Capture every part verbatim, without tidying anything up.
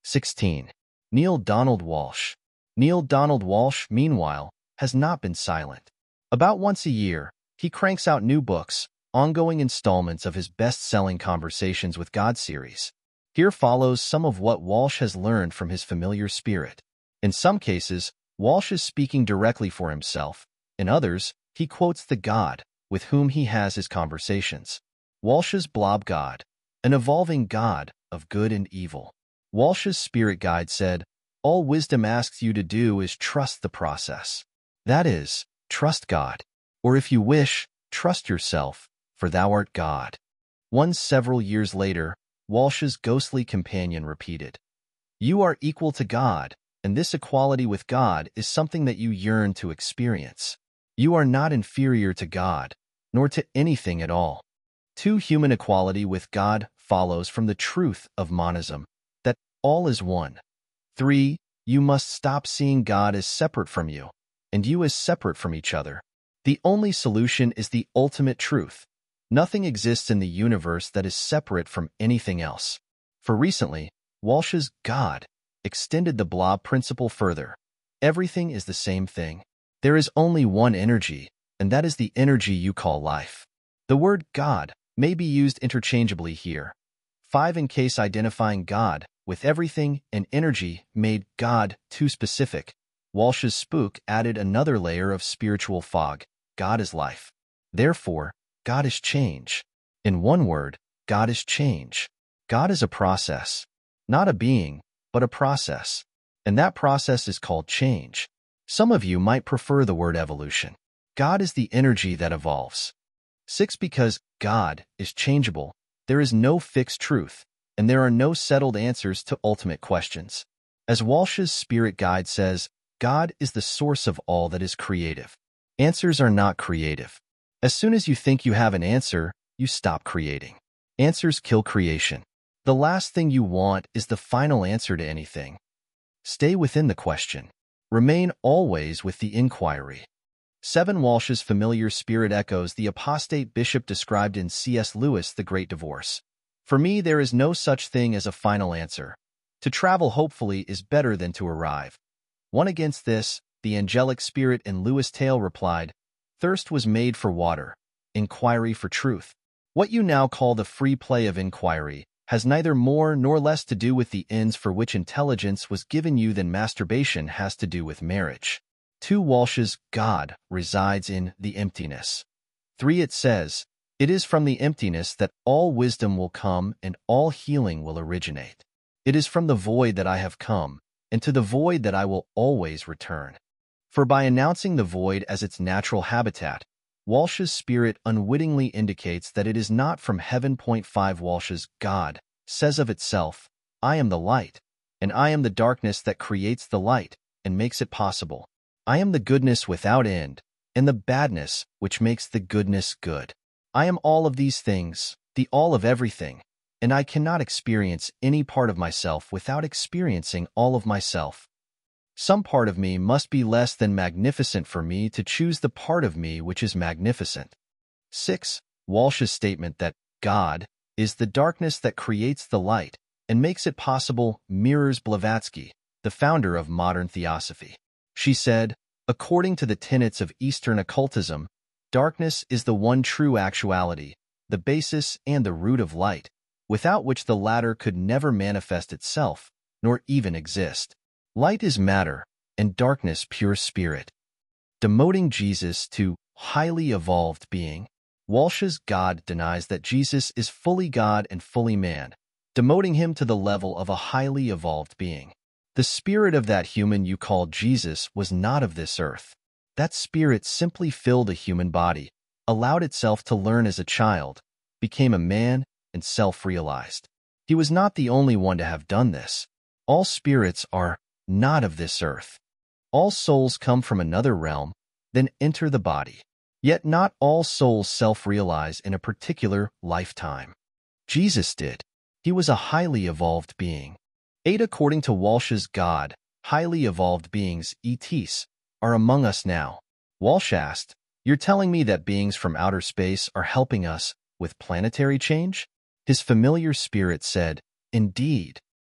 sixteen. Neale Donald Walsch. Neale Donald Walsch, meanwhile, has not been silent. About once a year, he cranks out new books, ongoing installments of his best-selling Conversations with God series. Here follows some of what Walsch has learned from his familiar spirit. In some cases, Walsch is speaking directly for himself. In others, he quotes the God with whom he has his conversations. Walsch's Blob God, an evolving God of good and evil. Walsch's spirit guide said, "All wisdom asks you to do is trust the process. That is, trust God. Or if you wish, trust yourself, for thou art God." Once several years later, Walsch's ghostly companion repeated, "You are equal to God, and this equality with God is something that you yearn to experience. You are not inferior to God, nor to anything at all." Two, human equality with God follows from the truth of monism, that all is one. Three, you must stop seeing God as separate from you, and you as separate from each other. The only solution is the ultimate truth. Nothing exists in the universe that is separate from anything else. For recently, Walsch's God extended the blob principle further. Everything is the same thing. There is only one energy, and that is the energy you call life. The word God may be used interchangeably here. Five, in case identifying God with everything and energy made God too specific, Walsch's spook added another layer of spiritual fog. God is life. Therefore, God is change. In one word, God is change. God is a process, not a being, but a process. And that process is called change. Some of you might prefer the word evolution. God is the energy that evolves. Six, because God is changeable, there is no fixed truth, and there are no settled answers to ultimate questions. As Walsch's spirit guide says, God is the source of all that is creative. Answers are not creative. As soon as you think you have an answer, you stop creating. Answers kill creation. The last thing you want is the final answer to anything. Stay within the question. Remain always with the inquiry. Seven, Walsch's familiar spirit echoes the apostate bishop described in C S Lewis' The Great Divorce. For me, there is no such thing as a final answer. To travel hopefully is better than to arrive. One against this, the angelic spirit in Lewis' tale replied, "Thirst was made for water, inquiry for truth. What you now call the free play of inquiry has neither more nor less to do with the ends for which intelligence was given you than masturbation has to do with marriage." Two, Walsch's God resides in the emptiness. Three, it says, "It is from the emptiness that all wisdom will come and all healing will originate. It is from the void that I have come, and to the void that I will always return." For by announcing the void as its natural habitat, Walsch's spirit unwittingly indicates that it is not from heaven. Five, Walsch's God says of itself, "I am the light, and I am the darkness that creates the light and makes it possible. I am the goodness without end, and the badness which makes the goodness good. I am all of these things, the all of everything, and I cannot experience any part of myself without experiencing all of myself. Some part of me must be less than magnificent for me to choose the part of me which is magnificent." Six, Walsch's statement that God is the darkness that creates the light and makes it possible mirrors Blavatsky, the founder of modern theosophy. She said, "According to the tenets of Eastern occultism, darkness is the one true actuality, the basis and the root of light, without which the latter could never manifest itself, nor even exist. Light is matter, and darkness pure spirit." Demoting Jesus to highly evolved being, Walsch's God denies that Jesus is fully God and fully man, demoting him to the level of a highly evolved being. The spirit of that human you call Jesus was not of this earth. That spirit simply filled a human body, allowed itself to learn as a child, became a man, and self-realized. He was not the only one to have done this. All spirits are not of this earth. All souls come from another realm, then enter the body. Yet not all souls self-realize in a particular lifetime. Jesus did. He was a highly evolved being. Eight, according to Walsch's God, highly evolved beings, E Ts, are among us now. Walsch asked, "You're telling me that beings from outer space are helping us with planetary change?" His familiar spirit said, "Indeed.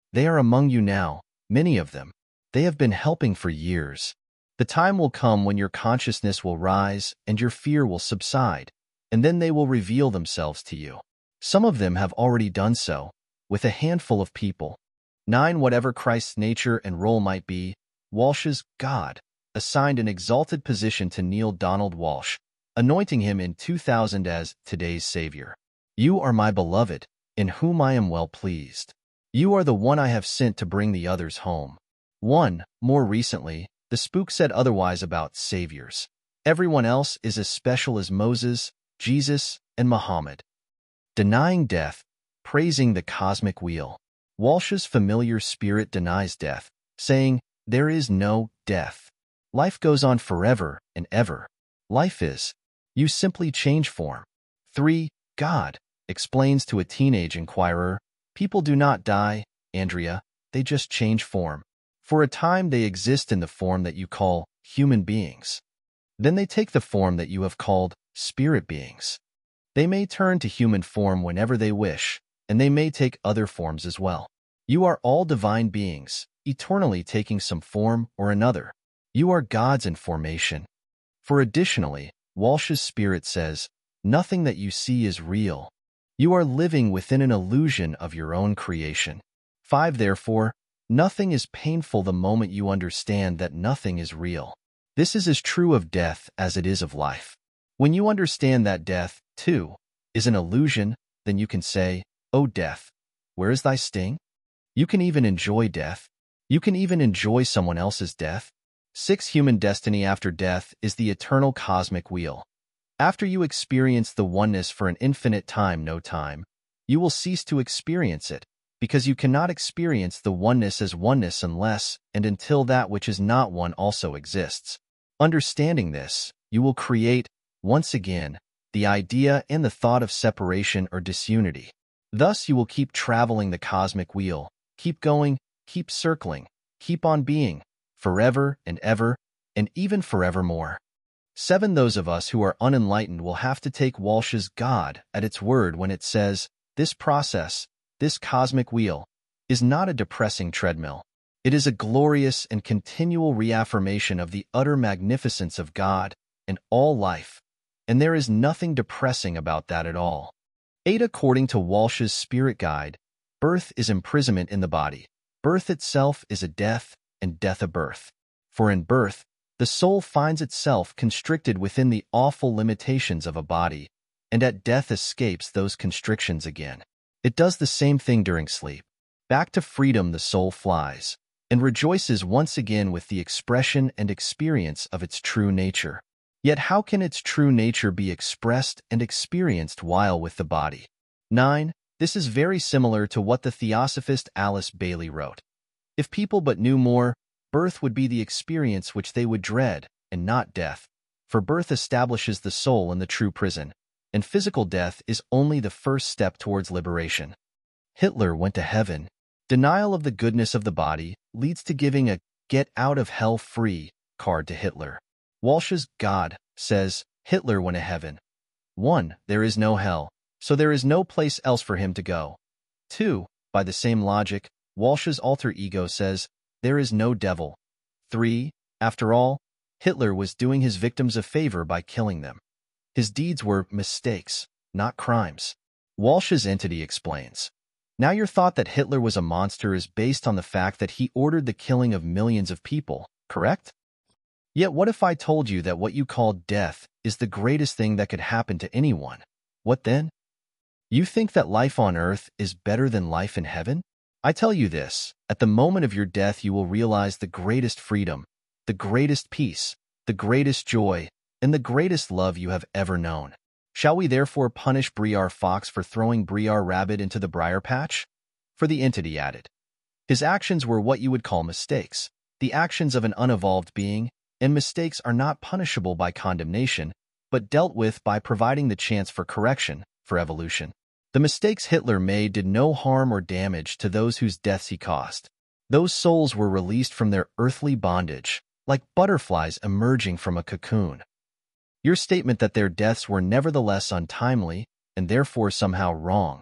They are among you now, many of them. They have been helping for years. The time will come when your consciousness will rise and your fear will subside, and then they will reveal themselves to you. Some of them have already done so, with a handful of people. nine. Whatever Christ's nature and role might be, Walsh's God assigned an exalted position to Neale Donald Walsh, anointing him in two thousand as today's Savior. You are my beloved, in whom I am well pleased. You are the one I have sent to bring the others home. one. More recently, the spook said otherwise about saviors. Everyone else is as special as Moses, Jesus, and Muhammad. Denying death, praising the cosmic wheel. Walsh's familiar spirit denies death, saying, there is no death. Life goes on forever and ever. Life is. You simply change form. three. God explains to a teenage inquirer, people do not die, Andrea, they just change form. For a time they exist in the form that you call human beings. Then they take the form that you have called spirit beings. They may turn to human form whenever they wish, and they may take other forms as well. You are all divine beings, eternally taking some form or another. You are gods in formation. For additionally, Walsh's spirit says, nothing that you see is real. You are living within an illusion of your own creation. five. Therefore, nothing is painful the moment you understand that nothing is real. This is as true of death as it is of life. When you understand that death, too, is an illusion, then you can say, O death, where is thy sting? You can even enjoy death. You can even enjoy someone else's death. six. Human destiny after death is the eternal cosmic wheel. After you experience the oneness for an infinite time, no time, you will cease to experience it, because you cannot experience the oneness as oneness unless and until that which is not one also exists. Understanding this, you will create, once again, the idea and the thought of separation or disunity. Thus you will keep traveling the cosmic wheel, keep going, keep circling, keep on being, forever and ever, and even forevermore. seven. Those of us who are unenlightened will have to take Walsh's God at its word when it says, this process, this cosmic wheel, is not a depressing treadmill. It is a glorious and continual reaffirmation of the utter magnificence of God and all life, and there is nothing depressing about that at all. eight. According to Walsh's spirit guide, birth is imprisonment in the body. Birth itself is a death, and death a birth. For in birth, the soul finds itself constricted within the awful limitations of a body, and at death escapes those constrictions again. It does the same thing during sleep. Back to freedom the soul flies, and rejoices once again with the expression and experience of its true nature. Yet how can its true nature be expressed and experienced while with the body? nine. This is very similar to what the theosophist Alice Bailey wrote. If people but knew more, birth would be the experience which they would dread, and not death, for birth establishes the soul in the true prison, and physical death is only the first step towards liberation. Hitler went to heaven. Denial of the goodness of the body leads to giving a get out of hell free card to Hitler. Walsh's God says, Hitler went to heaven. one. There is no hell, so there is no place else for him to go. two. By the same logic, Walsh's alter ego says, there is no devil. three. After all, Hitler was doing his victims a favor by killing them. His deeds were mistakes, not crimes. Walsh's entity explains. Now your thought that Hitler was a monster is based on the fact that he ordered the killing of millions of people, correct? Yet what if I told you that what you call death is the greatest thing that could happen to anyone? What then? You think that life on earth is better than life in heaven? I tell you this, at the moment of your death you will realize the greatest freedom, the greatest peace, the greatest joy, and the greatest love you have ever known. Shall we therefore punish Briar Fox for throwing Briar Rabbit into the briar patch? For the entity added. His actions were what you would call mistakes, the actions of an unevolved being, and mistakes are not punishable by condemnation, but dealt with by providing the chance for correction, for evolution. The mistakes Hitler made did no harm or damage to those whose deaths he caused. Those souls were released from their earthly bondage, like butterflies emerging from a cocoon. Your statement that their deaths were nevertheless untimely, and therefore somehow wrong,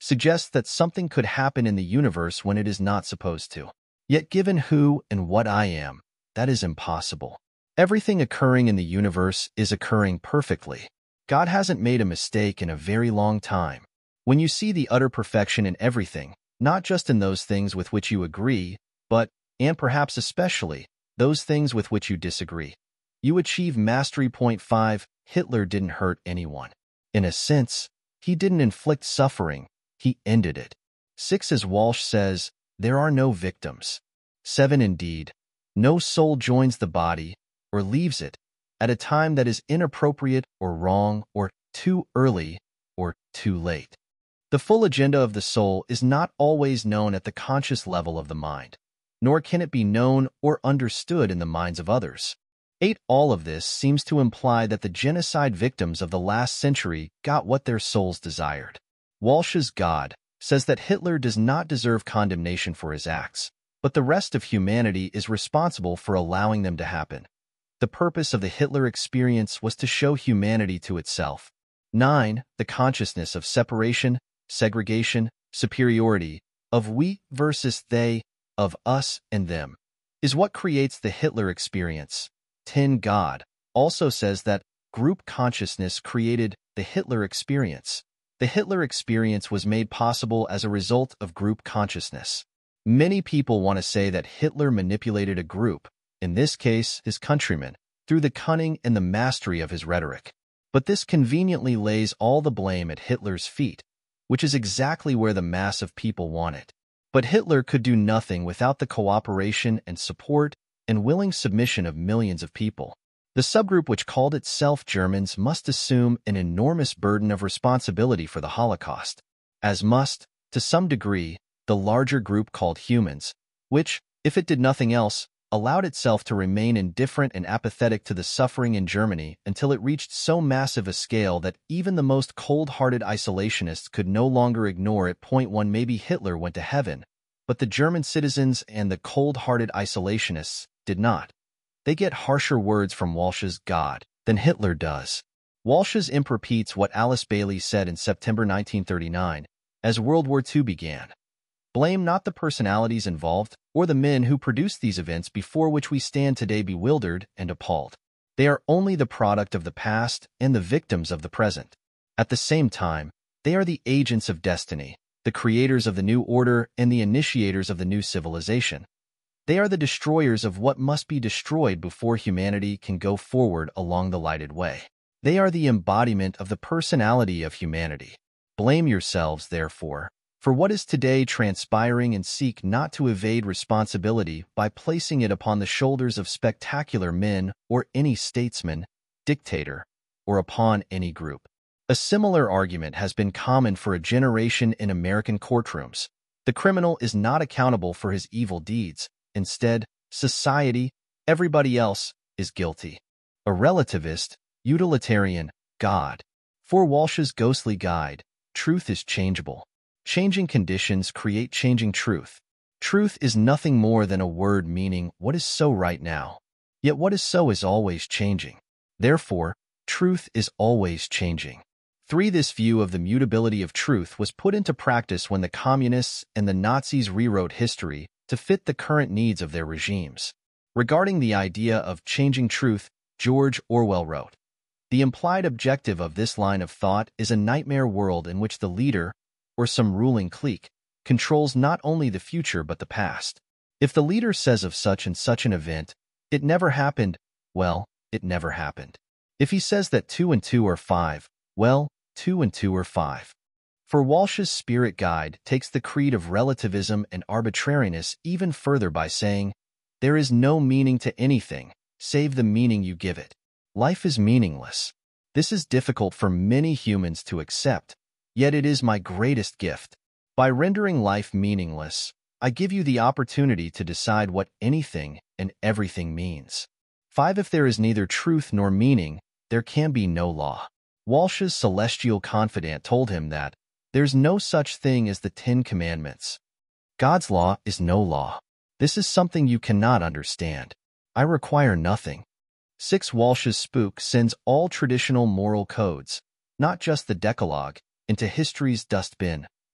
suggests that something could happen in the universe when it is not supposed to. Yet given who and what I am, that is impossible. Everything occurring in the universe is occurring perfectly. God hasn't made a mistake in a very long time. When you see the utter perfection in everything, not just in those things with which you agree, but, and perhaps especially, those things with which you disagree, you achieve mastery. Point five. Hitler didn't hurt anyone. In a sense, he didn't inflict suffering, he ended it. six. As Walsh says, there are no victims. seven. Indeed, no soul joins the body, or leaves it, at a time that is inappropriate or wrong or too early or too late. The full agenda of the soul is not always known at the conscious level of the mind, nor can it be known or understood in the minds of others. eight. All of this seems to imply that the genocide victims of the last century got what their souls desired. Walsh's God says that Hitler does not deserve condemnation for his acts, but the rest of humanity is responsible for allowing them to happen. The purpose of the Hitler experience was to show humanity to itself. nine. The consciousness of separation, segregation, superiority, of we versus they, of us and them, is what creates the Hitler experience. ten. God also says that group consciousness created the Hitler experience. The Hitler experience was made possible as a result of group consciousness. Many people want to say that Hitler manipulated a group, in this case his countrymen, through the cunning and the mastery of his rhetoric. But this conveniently lays all the blame at Hitler's feet, which is exactly where the mass of people want it. But Hitler could do nothing without the cooperation and support and willing submission of millions of people. The subgroup which called itself Germans must assume an enormous burden of responsibility for the Holocaust, as must, to some degree, the larger group called humans, which, if it did nothing else, allowed itself to remain indifferent and apathetic to the suffering in Germany until it reached so massive a scale that even the most cold-hearted isolationists could no longer ignore it. Point one. Maybe Hitler went to heaven, but the German citizens and the cold-hearted isolationists did not. They get harsher words from Walsh's God than Hitler does. Walsh's imp repeats what Alice Bailey said in September nineteen thirty-nine, as World War Two began. Blame not the personalities involved or the men who produced these events before which we stand today bewildered and appalled. They are only the product of the past and the victims of the present. At the same time, they are the agents of destiny, the creators of the new order and the initiators of the new civilization. They are the destroyers of what must be destroyed before humanity can go forward along the lighted way. They are the embodiment of the personality of humanity. Blame yourselves, therefore, for what is today transpiring and seek not to evade responsibility by placing it upon the shoulders of spectacular men or any statesman, dictator, or upon any group. A similar argument has been common for a generation in American courtrooms. The criminal is not accountable for his evil deeds. Instead, society, everybody else, is guilty. A relativist, utilitarian, God. For Walsh's ghostly guide, truth is changeable. Changing conditions create changing truth. Truth is nothing more than a word meaning what is so right now. Yet what is so is always changing. Therefore, truth is always changing. three. This view of the mutability of truth was put into practice when the communists and the Nazis rewrote history to fit the current needs of their regimes. Regarding the idea of changing truth, George Orwell wrote, "The implied objective of this line of thought is a nightmare world in which the leader, or some ruling clique, controls not only the future but the past. If the leader says of such and such an event, it never happened, well, it never happened. If he says that two and two are five, well, two and two are five." For Walsh's spirit guide takes the creed of relativism and arbitrariness even further by saying, "There is no meaning to anything, save the meaning you give it. Life is meaningless. This is difficult for many humans to accept, yet it is my greatest gift. By rendering life meaningless, I give you the opportunity to decide what anything and everything means." five. If there is neither truth nor meaning, there can be no law. Walsh's celestial confidant told him that there's no such thing as the Ten Commandments. God's law is no law. This is something you cannot understand. I require nothing. six. Walsh's spook sends all traditional moral codes, not just the Decalogue, into history's dustbin.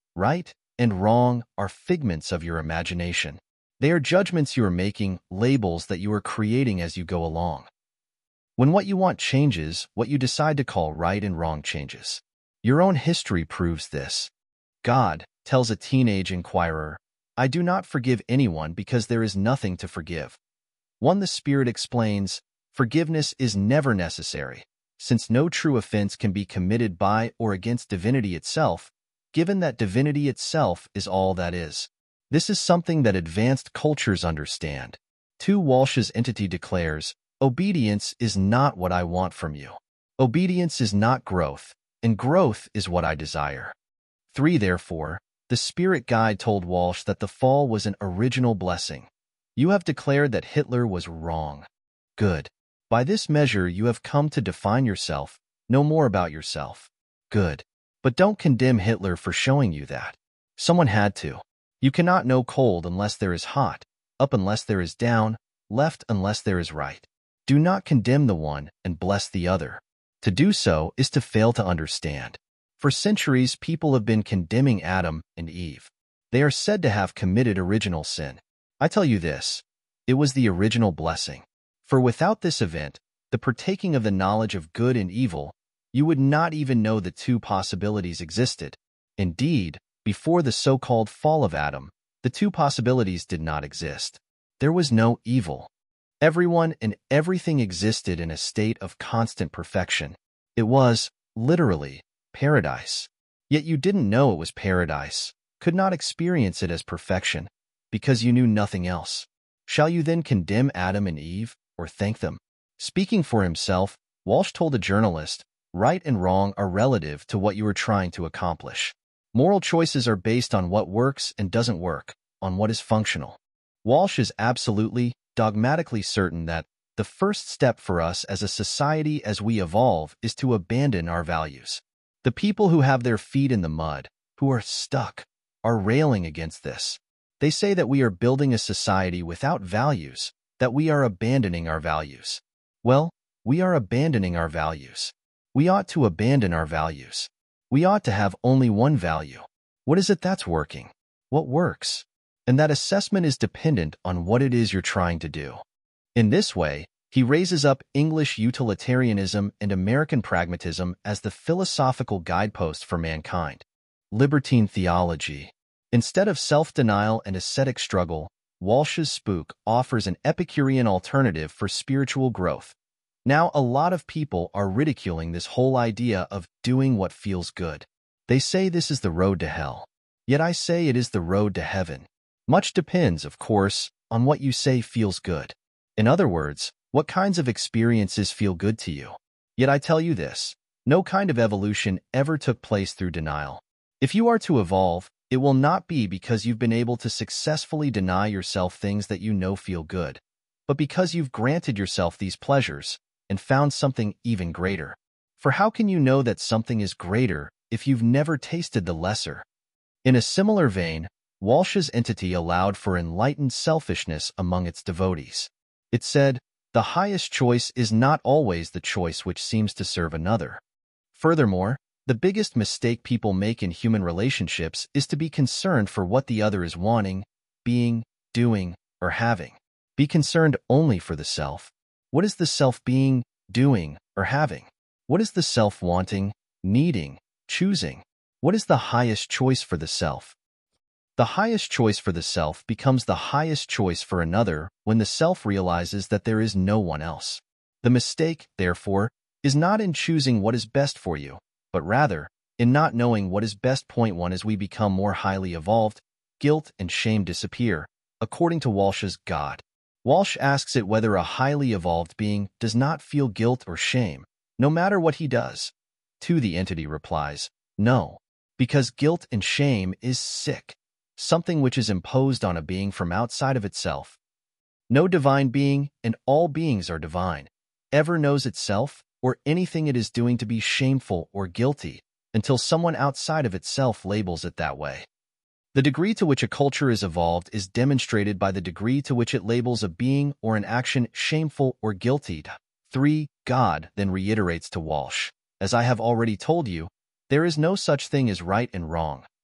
Right and wrong are figments of your imagination. They are judgments you are making, labels that you are creating as you go along. When what you want changes, what you decide to call right and wrong changes. Your own history proves this. God tells a teenage inquirer, "I do not forgive anyone because there is nothing to forgive." One the Spirit explains, "Forgiveness is never necessary, since no true offense can be committed by or against divinity itself, given that divinity itself is all that is." This is something that advanced cultures understand. two Walsh's entity declares, "Obedience is not what I want from you. Obedience is not growth, and growth is what I desire." three Therefore, the Spirit Guide told Walsh that the fall was an original blessing. "You have declared that Hitler was wrong. Good. By this measure you have come to define yourself, know more about yourself. Good. But don't condemn Hitler for showing you that. Someone had to. You cannot know cold unless there is hot, up unless there is down, left unless there is right. Do not condemn the one and bless the other. To do so is to fail to understand. For centuries, people have been condemning Adam and Eve. They are said to have committed original sin. I tell you this, it was the original blessing. For without this event, the partaking of the knowledge of good and evil, you would not even know that two possibilities existed. Indeed, before the so-called fall of Adam, the two possibilities did not exist. There was no evil. Everyone and everything existed in a state of constant perfection. It was, literally, paradise. Yet you didn't know it was paradise, could not experience it as perfection, because you knew nothing else. Shall you then condemn Adam and Eve, or thank them? Speaking for himself, Walsh told a journalist, "Right and wrong are relative to what you are trying to accomplish. Moral choices are based on what works and doesn't work, on what is functional." Walsh is absolutely, dogmatically certain that the first step for us as a society as we evolve is to abandon our values. The people who have their feet in the mud, who are stuck, are railing against this. They say that we are building a society without values, that we are abandoning our values. Well, we are abandoning our values. We ought to abandon our values. We ought to have only one value. What is it that's working? What works? And that assessment is dependent on what it is you're trying to do. In this way, he raises up English utilitarianism and American pragmatism as the philosophical guidepost for mankind. Libertine theology. Instead of self-denial and ascetic struggle, Walsh's Spook offers an Epicurean alternative for spiritual growth. Now, a lot of people are ridiculing this whole idea of doing what feels good. They say this is the road to hell. Yet I say it is the road to heaven. Much depends, of course, on what you say feels good. In other words, what kinds of experiences feel good to you. Yet I tell you this, no kind of evolution ever took place through denial. If you are to evolve, it will not be because you've been able to successfully deny yourself things that you know feel good, but because you've granted yourself these pleasures and found something even greater. For how can you know that something is greater if you've never tasted the lesser? In a similar vein, Walsh's entity allowed for enlightened selfishness among its devotees. It said, "The highest choice is not always the choice which seems to serve another." Furthermore, the biggest mistake people make in human relationships is to be concerned for what the other is wanting, being, doing, or having. Be concerned only for the self. What is the self being, doing, or having? What is the self wanting, needing, choosing? What is the highest choice for the self? The highest choice for the self becomes the highest choice for another when the self realizes that there is no one else. The mistake, therefore, is not in choosing what is best for you, but rather, in not knowing what is best. Point one As we become more highly evolved, guilt and shame disappear, according to Walsh's God. Walsh asks it whether a highly evolved being does not feel guilt or shame, no matter what he does. To the entity replies, no, because guilt and shame is sick, something which is imposed on a being from outside of itself. No divine being, and all beings are divine, ever knows itself or anything it is doing to be shameful or guilty until someone outside of itself labels it that way. The degree to which a culture is evolved is demonstrated by the degree to which it labels a being or an action shameful or guilty. three God then reiterates to Walsh, "As I have already told you, there is no such thing as right and wrong.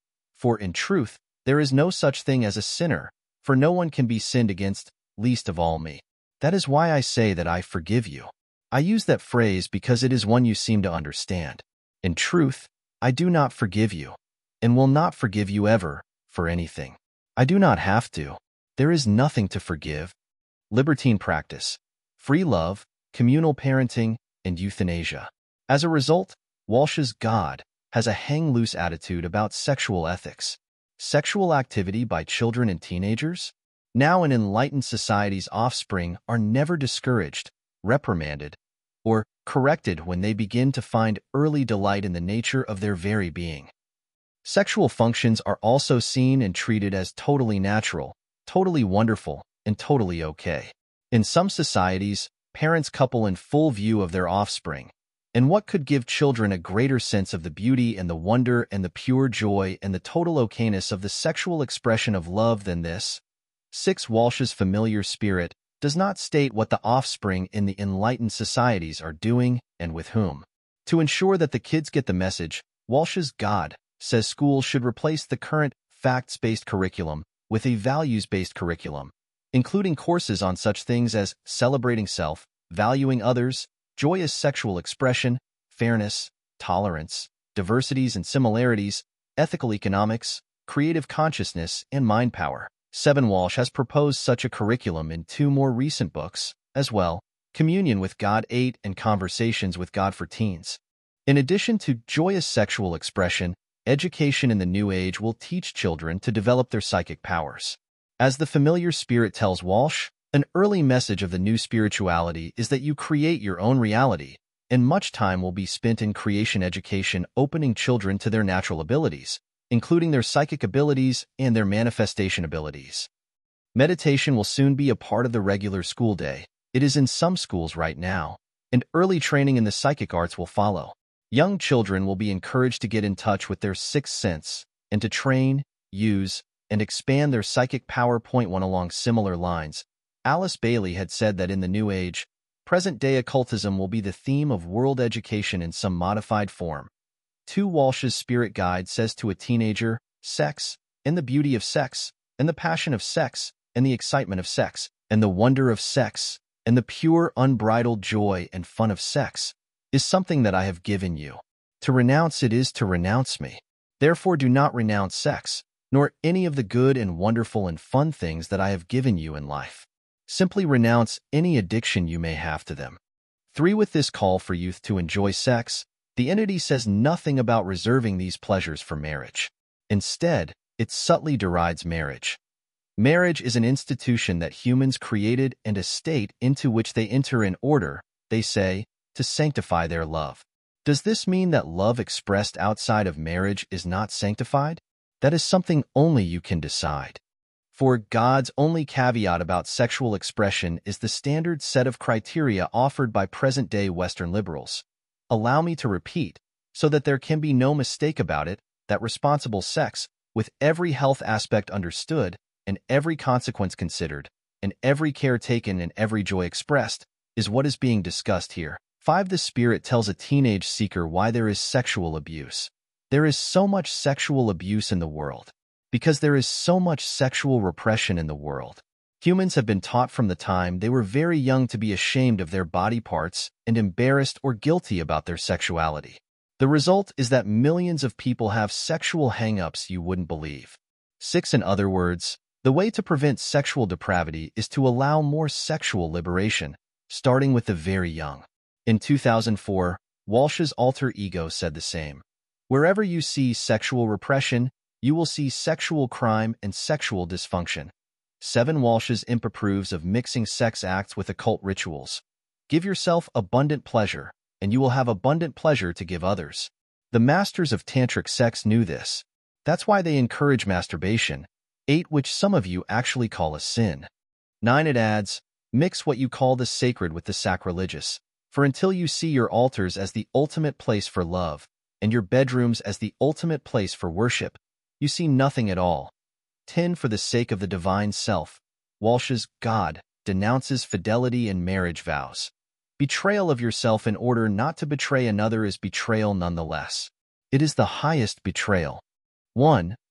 For in truth, there is no such thing as a sinner, for no one can be sinned against, least of all me. That is why I say that I forgive you. I use that phrase because it is one you seem to understand. In truth, I do not forgive you, and will not forgive you ever, for anything. I do not have to. There is nothing to forgive. Libertine practice, free love, communal parenting, and euthanasia. As a result, Walsh's God has a hang-loose attitude about sexual ethics. Sexual activity by children and teenagers? Now an enlightened society's offspring are never discouraged, reprimanded, or corrected when they begin to find early delight in the nature of their very being. Sexual functions are also seen and treated as totally natural, totally wonderful, and totally okay. In some societies, parents couple in full view of their offspring, and what could give children a greater sense of the beauty and the wonder and the pure joy and the total okayness of the sexual expression of love than this? six. Walsh's familiar spirit does not state what the offspring in the enlightened societies are doing and with whom. To ensure that the kids get the message, Walsh's God says schools should replace the current facts-based curriculum with a values-based curriculum, including courses on such things as celebrating self, valuing others, joyous sexual expression, fairness, tolerance, diversities and similarities, ethical economics, creative consciousness, and mind power. seven. Walsh has proposed such a curriculum in two more recent books, as well, Communion with God eight and Conversations with God for Teens. In addition to joyous sexual expression, education in the New Age will teach children to develop their psychic powers. As the familiar spirit tells Walsh, an early message of the new spirituality is that you create your own reality, and much time will be spent in creation education opening children to their natural abilities, including their psychic abilities and their manifestation abilities. Meditation will soon be a part of the regular school day. It is in some schools right now, and early training in the psychic arts will follow. Young children will be encouraged to get in touch with their sixth sense and to train, use, and expand their psychic power. Point one. Along similar lines, Alice Bailey had said that in the New Age, present-day occultism will be the theme of world education in some modified form. two. Walsh's spirit guide says to a teenager, sex, and the beauty of sex, and the passion of sex, and the excitement of sex, and the wonder of sex, and the pure unbridled joy and fun of sex, is something that I have given you. To renounce it is to renounce me. Therefore do not renounce sex, nor any of the good and wonderful and fun things that I have given you in life. Simply renounce any addiction you may have to them. three. With this call for youth to enjoy sex, the entity says nothing about reserving these pleasures for marriage. Instead, it subtly derides marriage. Marriage is an institution that humans created and a state into which they enter in order, they say, to sanctify their love. Does this mean that love expressed outside of marriage is not sanctified? That is something only you can decide. For God's only caveat about sexual expression is the standard set of criteria offered by present-day Western liberals. Allow me to repeat, so that there can be no mistake about it, that responsible sex, with every health aspect understood, and every consequence considered, and every care taken and every joy expressed, is what is being discussed here. five. The Spirit tells a teenage seeker why there is sexual abuse. There is so much sexual abuse in the world, because there is so much sexual repression in the world. Humans have been taught from the time they were very young to be ashamed of their body parts and embarrassed or guilty about their sexuality. The result is that millions of people have sexual hang-ups you wouldn't believe. six. In other words, the way to prevent sexual depravity is to allow more sexual liberation, starting with the very young. In two thousand four, Walsh's alter ego said the same. Wherever you see sexual repression, you will see sexual crime and sexual dysfunction. seven. Walsh's imp approves of mixing sex acts with occult rituals. Give yourself abundant pleasure, and you will have abundant pleasure to give others. The masters of tantric sex knew this. That's why they encourage masturbation. eight. Which some of you actually call a sin. nine. It adds, mix what you call the sacred with the sacrilegious. For until you see your altars as the ultimate place for love, and your bedrooms as the ultimate place for worship, you see nothing at all. ten. For the sake of the divine self, Walsh's God denounces fidelity in marriage vows. Betrayal of yourself in order not to betray another is betrayal nonetheless. It is the highest betrayal. one.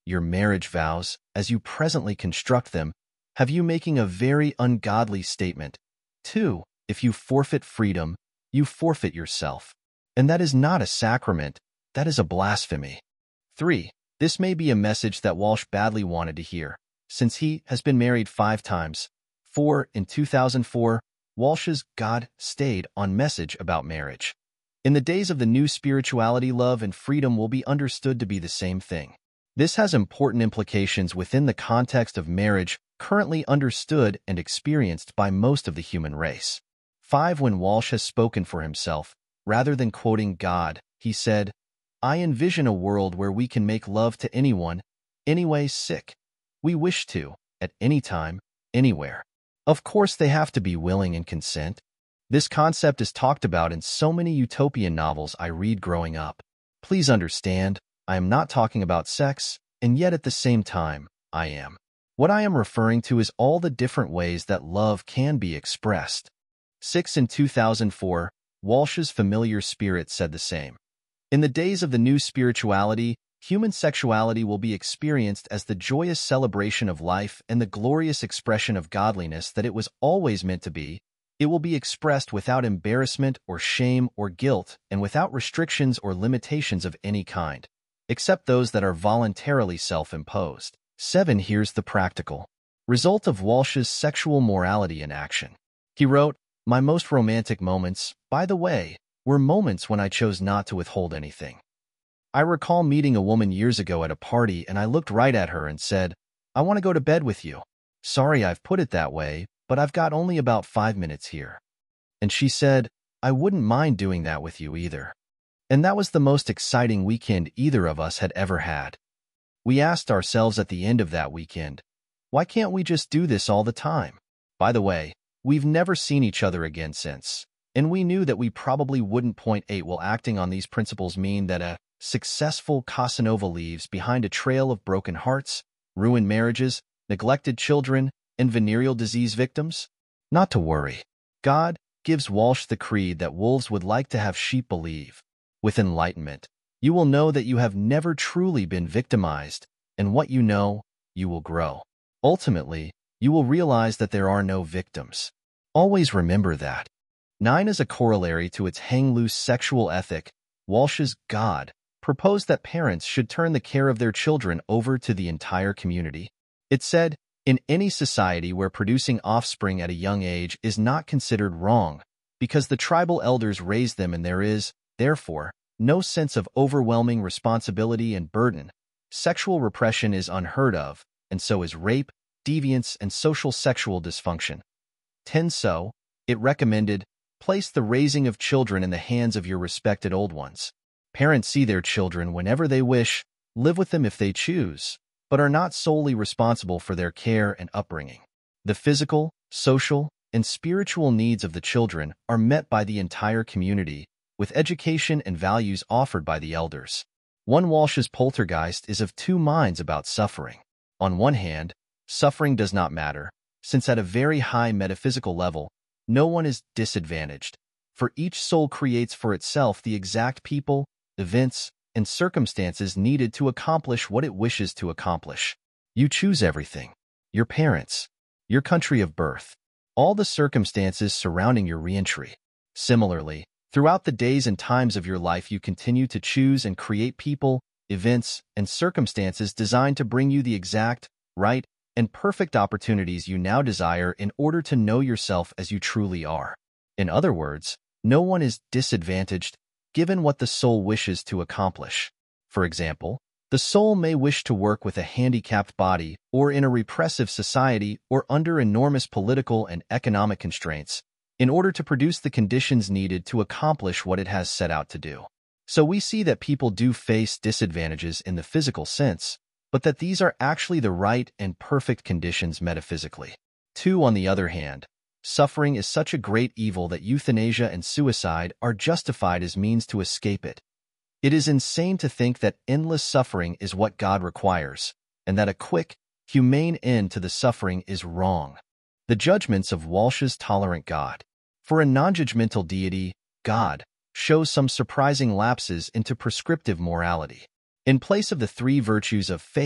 your marriage vows, as you presently construct them, have you making a very ungodly statement. two. If you forfeit freedom, you forfeit yourself. And that is not a sacrament, that is a blasphemy. three. This may be a message that Walsh badly wanted to hear, since he has been married five times. four. In two thousand four, Walsh's God stayed on message about marriage. In the days of the new spirituality, love and freedom will be understood to be the same thing. This has important implications within the context of marriage currently understood and experienced by most of the human race. five. When Walsh has spoken for himself, rather than quoting God, he said, I envision a world where we can make love to anyone, anyway sick. We wish to, at any time, anywhere. Of course, they have to be willing and consent. This concept is talked about in so many utopian novels I read growing up. Please understand, I am not talking about sex, and yet at the same time, I am. What I am referring to is all the different ways that love can be expressed. six. In two thousand four, Walsh's familiar spirit said the same. In the days of the new spirituality, human sexuality will be experienced as the joyous celebration of life and the glorious expression of godliness that it was always meant to be. It will be expressed without embarrassment or shame or guilt and without restrictions or limitations of any kind, except those that are voluntarily self-imposed. seven. Here's the practical result of Walsh's sexual morality in action. He wrote, My most romantic moments, by the way, were moments when I chose not to withhold anything. I recall meeting a woman years ago at a party and I looked right at her and said, I want to go to bed with you. Sorry I've put it that way, but I've got only about five minutes here. And she said, I wouldn't mind doing that with you either. And that was the most exciting weekend either of us had ever had. We asked ourselves at the end of that weekend, why can't we just do this all the time? By the way, we've never seen each other again since, and we knew that we probably wouldn't. Point eight. Will acting on these principles mean that a successful Casanova leaves behind a trail of broken hearts, ruined marriages, neglected children, and venereal disease victims? Not to worry. God gives Walsh the creed that wolves would like to have sheep believe. With enlightenment, you will know that you have never truly been victimized, and what you know, you will grow. Ultimately, you will realize that there are no victims. Always remember that. nine. As a corollary to its hang-loose sexual ethic, Walsh's God proposed that parents should turn the care of their children over to the entire community. It said, in any society where producing offspring at a young age is not considered wrong, because the tribal elders raised them and there is, therefore, no sense of overwhelming responsibility and burden, sexual repression is unheard of, and so is rape, deviance, and social sexual dysfunction. ten. So, it recommended, place the raising of children in the hands of your respected old ones. Parents see their children whenever they wish, live with them if they choose, but are not solely responsible for their care and upbringing. The physical, social, and spiritual needs of the children are met by the entire community, with education and values offered by the elders. One. Walsh's poltergeist is of two minds about suffering. On one hand, suffering does not matter, since at a very high metaphysical level, no one is disadvantaged, for each soul creates for itself the exact people, events, and circumstances needed to accomplish what it wishes to accomplish. You choose everything. Your parents, your country of birth, all the circumstances surrounding your reentry. Similarly, throughout the days and times of your life you continue to choose and create people, events, and circumstances designed to bring you the exact, right, and perfect opportunities you now desire in order to know yourself as you truly are. In other words, no one is disadvantaged given what the soul wishes to accomplish. For example, the soul may wish to work with a handicapped body or in a repressive society or under enormous political and economic constraints in order to produce the conditions needed to accomplish what it has set out to do. So we see that people do face disadvantages in the physical sense, but that these are actually the right and perfect conditions metaphysically. two. On the other hand, suffering is such a great evil that euthanasia and suicide are justified as means to escape it. It is insane to think that endless suffering is what God requires, and that a quick, humane end to the suffering is wrong. The judgments of Walsh's tolerant God. For a non-judgmental deity, God shows some surprising lapses into prescriptive morality. In place of the three virtues of faith,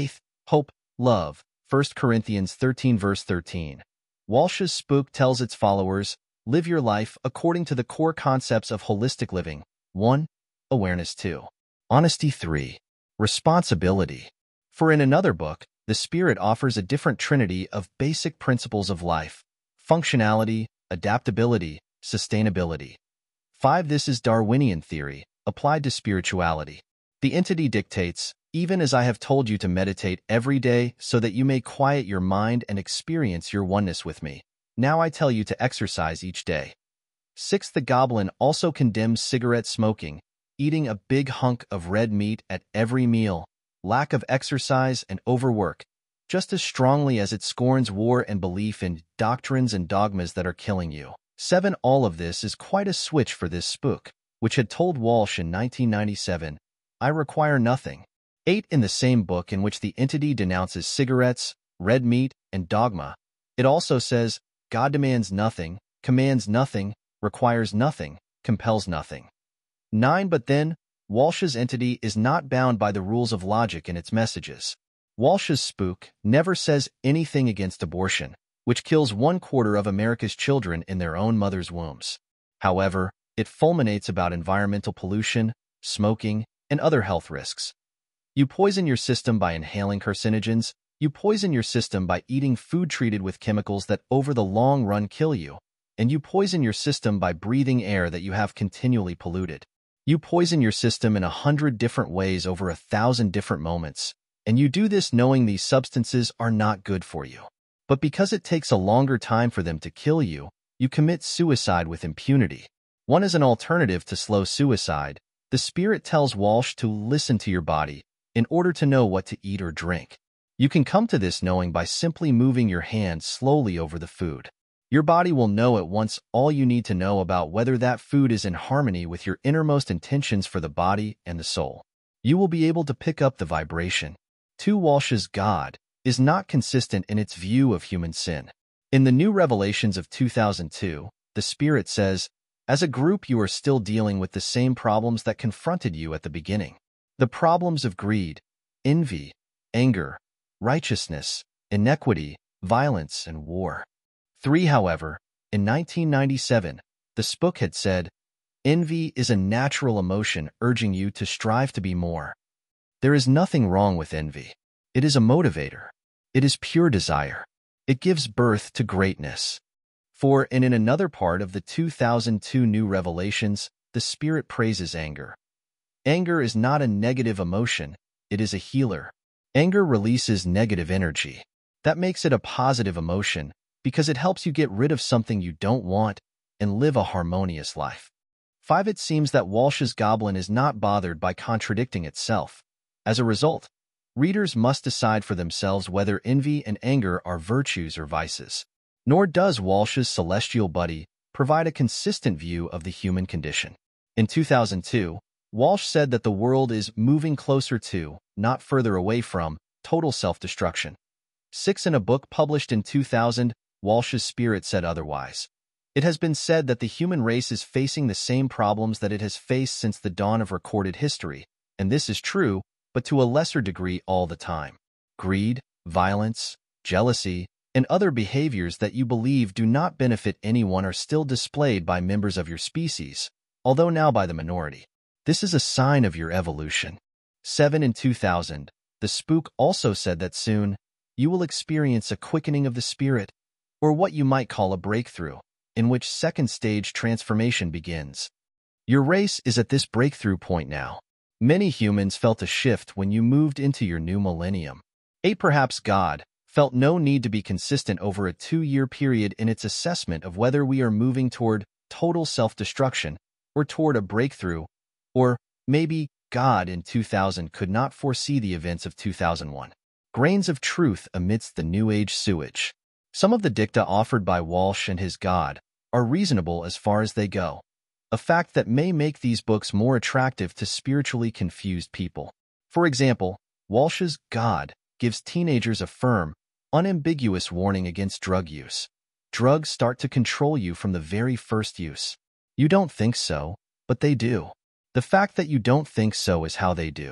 Hope, love, First Corinthians thirteen verse thirteen. Walsh's Spook tells its followers, live your life according to the core concepts of holistic living. one. Awareness. two. Honesty. three. Responsibility. For in another book, the Spirit offers a different trinity of basic principles of life: functionality, adaptability, sustainability. five. This is Darwinian theory, applied to spirituality. The entity dictates, even as I have told you to meditate every day so that you may quiet your mind and experience your oneness with me, now I tell you to exercise each day. six. The Goblin also condemns cigarette smoking, eating a big hunk of red meat at every meal, lack of exercise, and overwork, just as strongly as it scorns war and belief in doctrines and dogmas that are killing you. seven. All of this is quite a switch for this spook, which had told Walsh in nineteen ninety-seven, I require nothing. eight. In the same book in which the entity denounces cigarettes, red meat, and dogma, it also says, God demands nothing, commands nothing, requires nothing, compels nothing. nine. But then, Walsh's entity is not bound by the rules of logic in its messages. Walsh's Spook never says anything against abortion, which kills one quarter of America's children in their own mother's wombs. However, it fulminates about environmental pollution, smoking, and other health risks. You poison your system by inhaling carcinogens. You poison your system by eating food treated with chemicals that over the long run kill you. And you poison your system by breathing air that you have continually polluted. You poison your system in a hundred different ways over a thousand different moments. And you do this knowing these substances are not good for you. But because it takes a longer time for them to kill you, you commit suicide with impunity. One is an alternative to slow suicide. The Spirit tells Walsh to listen to your body in order to know what to eat or drink. You can come to this knowing by simply moving your hand slowly over the food. Your body will know at once all you need to know about whether that food is in harmony with your innermost intentions for the body and the soul. You will be able to pick up the vibration. two. Walsh's God is not consistent in its view of human sin. In the New Revelations of two thousand two, the Spirit says, as a group you are still dealing with the same problems that confronted you at the beginning. The problems of greed, envy, anger, righteousness, inequity, violence, and war. three. However, in nineteen ninety-seven, the Spook had said, envy is a natural emotion urging you to strive to be more. There is nothing wrong with envy. It is a motivator. It is pure desire. It gives birth to greatness. four. And in another part of the two thousand two New Revelations, the Spirit praises anger. Anger is not a negative emotion, it is a healer. Anger releases negative energy. That makes it a positive emotion because it helps you get rid of something you don't want and live a harmonious life. five. It seems that Walsh's Goblin is not bothered by contradicting itself. As a result, readers must decide for themselves whether envy and anger are virtues or vices. Nor does Walsh's celestial buddy provide a consistent view of the human condition. In two thousand two, Walsh said that the world is moving closer to, not further away from, total self-destruction. six. In a book published in two thousand, Walsh's Spirit said otherwise. It has been said that the human race is facing the same problems that it has faced since the dawn of recorded history, and this is true, but to a lesser degree all the time. Greed, violence, jealousy, and other behaviors that you believe do not benefit anyone are still displayed by members of your species, although now by the minority. This is a sign of your evolution. seven. In two thousand, the Spook also said that soon, you will experience a quickening of the spirit, or what you might call a breakthrough, in which second stage transformation begins. Your race is at this breakthrough point now. Many humans felt a shift when you moved into your new millennium. eight. Perhaps God felt no need to be consistent over a two-year period in its assessment of whether we are moving toward total self-destruction or toward a breakthrough, or maybe God in two thousand could not foresee the events of two thousand one. Grains of truth amidst the New Age sewage. Some of the dicta offered by Walsh and his God are reasonable as far as they go, a fact that may make these books more attractive to spiritually confused people. For example, Walsh's God gives teenagers a firm, unambiguous warning against drug use. Drugs start to control you from the very first use. You don't think so, but they do. The fact that you don't think so is how they do.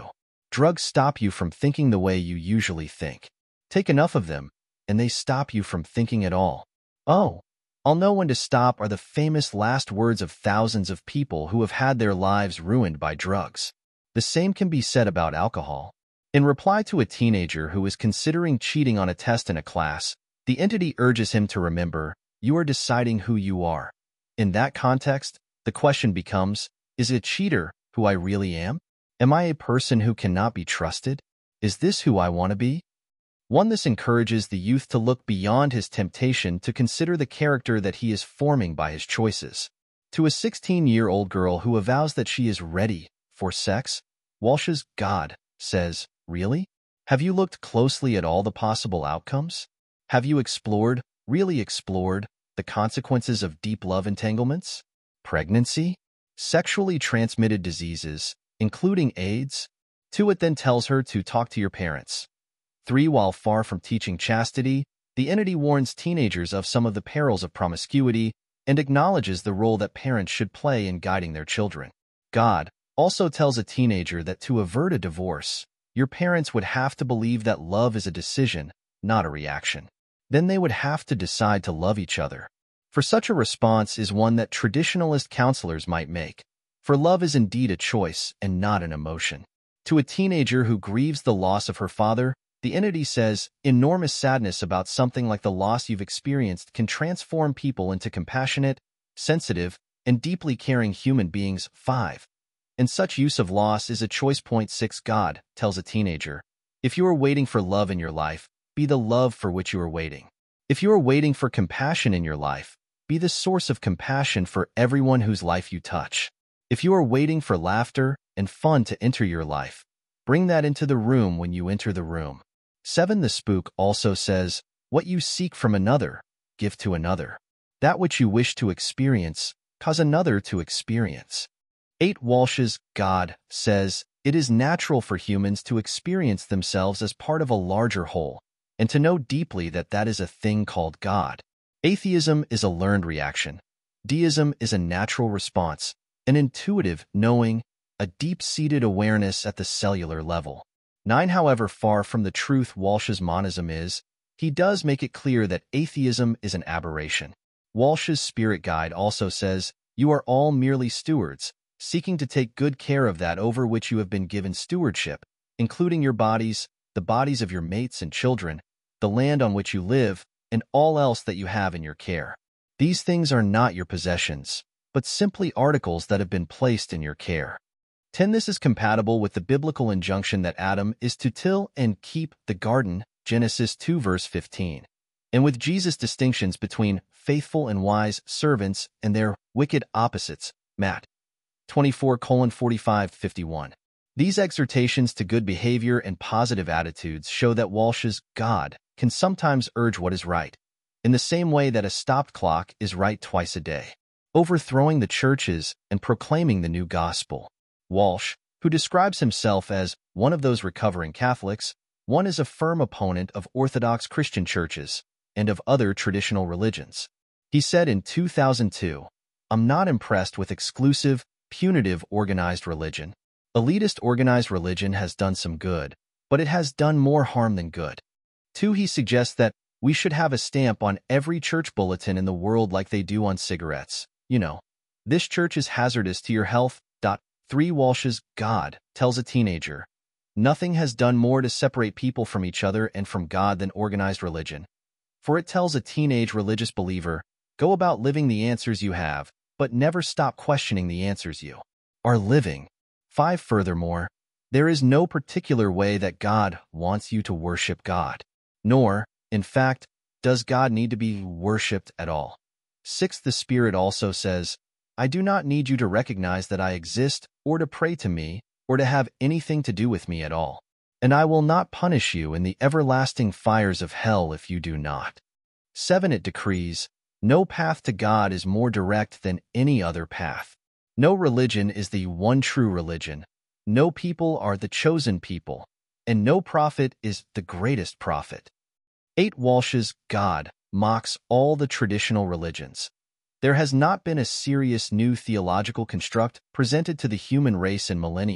Drugs stop you from thinking the way you usually think. Take enough of them, and they stop you from thinking at all. Oh, I'll know when to stop are the famous last words of thousands of people who have had their lives ruined by drugs. The same can be said about alcohol. In reply to a teenager who is considering cheating on a test in a class, the entity urges him to remember, you are deciding who you are. In that context, the question becomes, is a cheater who I really am? Am I a person who cannot be trusted? Is this who I want to be? One, this encourages the youth to look beyond his temptation to consider the character that he is forming by his choices. To a sixteen-year-old girl who avows that she is ready for sex, Walsh's God says, really? Have you looked closely at all the possible outcomes? Have you explored, really explored, the consequences of deep love entanglements? Pregnancy? Sexually transmitted diseases, including AIDS? Two, it then tells her to talk to your parents. Three, while far from teaching chastity, the entity warns teenagers of some of the perils of promiscuity and acknowledges the role that parents should play in guiding their children. God also tells a teenager that to avert a divorce, your parents would have to believe that love is a decision, not a reaction. Then they would have to decide to love each other. For such a response is one that traditionalist counselors might make, for love is indeed a choice and not an emotion. To a teenager who grieves the loss of her father, the entity says, enormous sadness about something like the loss you've experienced can transform people into compassionate, sensitive, and deeply caring human beings. Five. And such use of loss is a choice. Point six. God tells a teenager, if you are waiting for love in your life, be the love for which you are waiting. If you are waiting for compassion in your life, be the source of compassion for everyone whose life you touch. If you are waiting for laughter and fun to enter your life, bring that into the room when you enter the room. Seven. The spook also says, what you seek from another, give to another. That which you wish to experience, cause another to experience. Eight. Walsh's God says, it is natural for humans to experience themselves as part of a larger whole, and to know deeply that that is a thing called God. Atheism is a learned reaction. Deism is a natural response, an intuitive knowing, a deep-seated awareness at the cellular level. Nine. However far from the truth Walsh's monism is, he does make it clear that atheism is an aberration. Walsh's spirit guide also says, you are all merely stewards, seeking to take good care of that over which you have been given stewardship, including your bodies, the bodies of your mates and children, the land on which you live, and all else that you have in your care. These things are not your possessions, but simply articles that have been placed in your care. ten. This is compatible with the biblical injunction that Adam is to till and keep the garden, Genesis two verse fifteen, and with Jesus' distinctions between faithful and wise servants and their wicked opposites, Matt twenty-four forty-five fifty-one. These exhortations to good behavior and positive attitudes show that Walsh's God can sometimes urge what is right, in the same way that a stopped clock is right twice a day, overthrowing the churches and proclaiming the new gospel. Walsh, who describes himself as one of those recovering Catholics, one is a firm opponent of Orthodox Christian churches and of other traditional religions. He said in two thousand two, I'm not impressed with exclusive, punitive organized religion. Elitist organized religion has done some good, but it has done more harm than good. Two, he suggests that we should have a stamp on every church bulletin in the world like they do on cigarettes. You know, this church is hazardous to your health. Three. Walsh's God tells a teenager, nothing has done more to separate people from each other and from God than organized religion. For it tells a teenage religious believer, go about living the answers you have, but never stop questioning the answers you are living. Five. Furthermore, there is no particular way that God wants you to worship God, nor, in fact, does God need to be worshipped at all. Six. The Spirit also says, I do not need you to recognize that I exist, or to pray to me, or to have anything to do with me at all. And I will not punish you in the everlasting fires of hell if you do not. Seven. It decrees, no path to God is more direct than any other path. No religion is the one true religion. No people are the chosen people. And no prophet is the greatest prophet. Eight. Walsh's God mocks all the traditional religions. There has not been a serious new theological construct presented to the human race in millennia.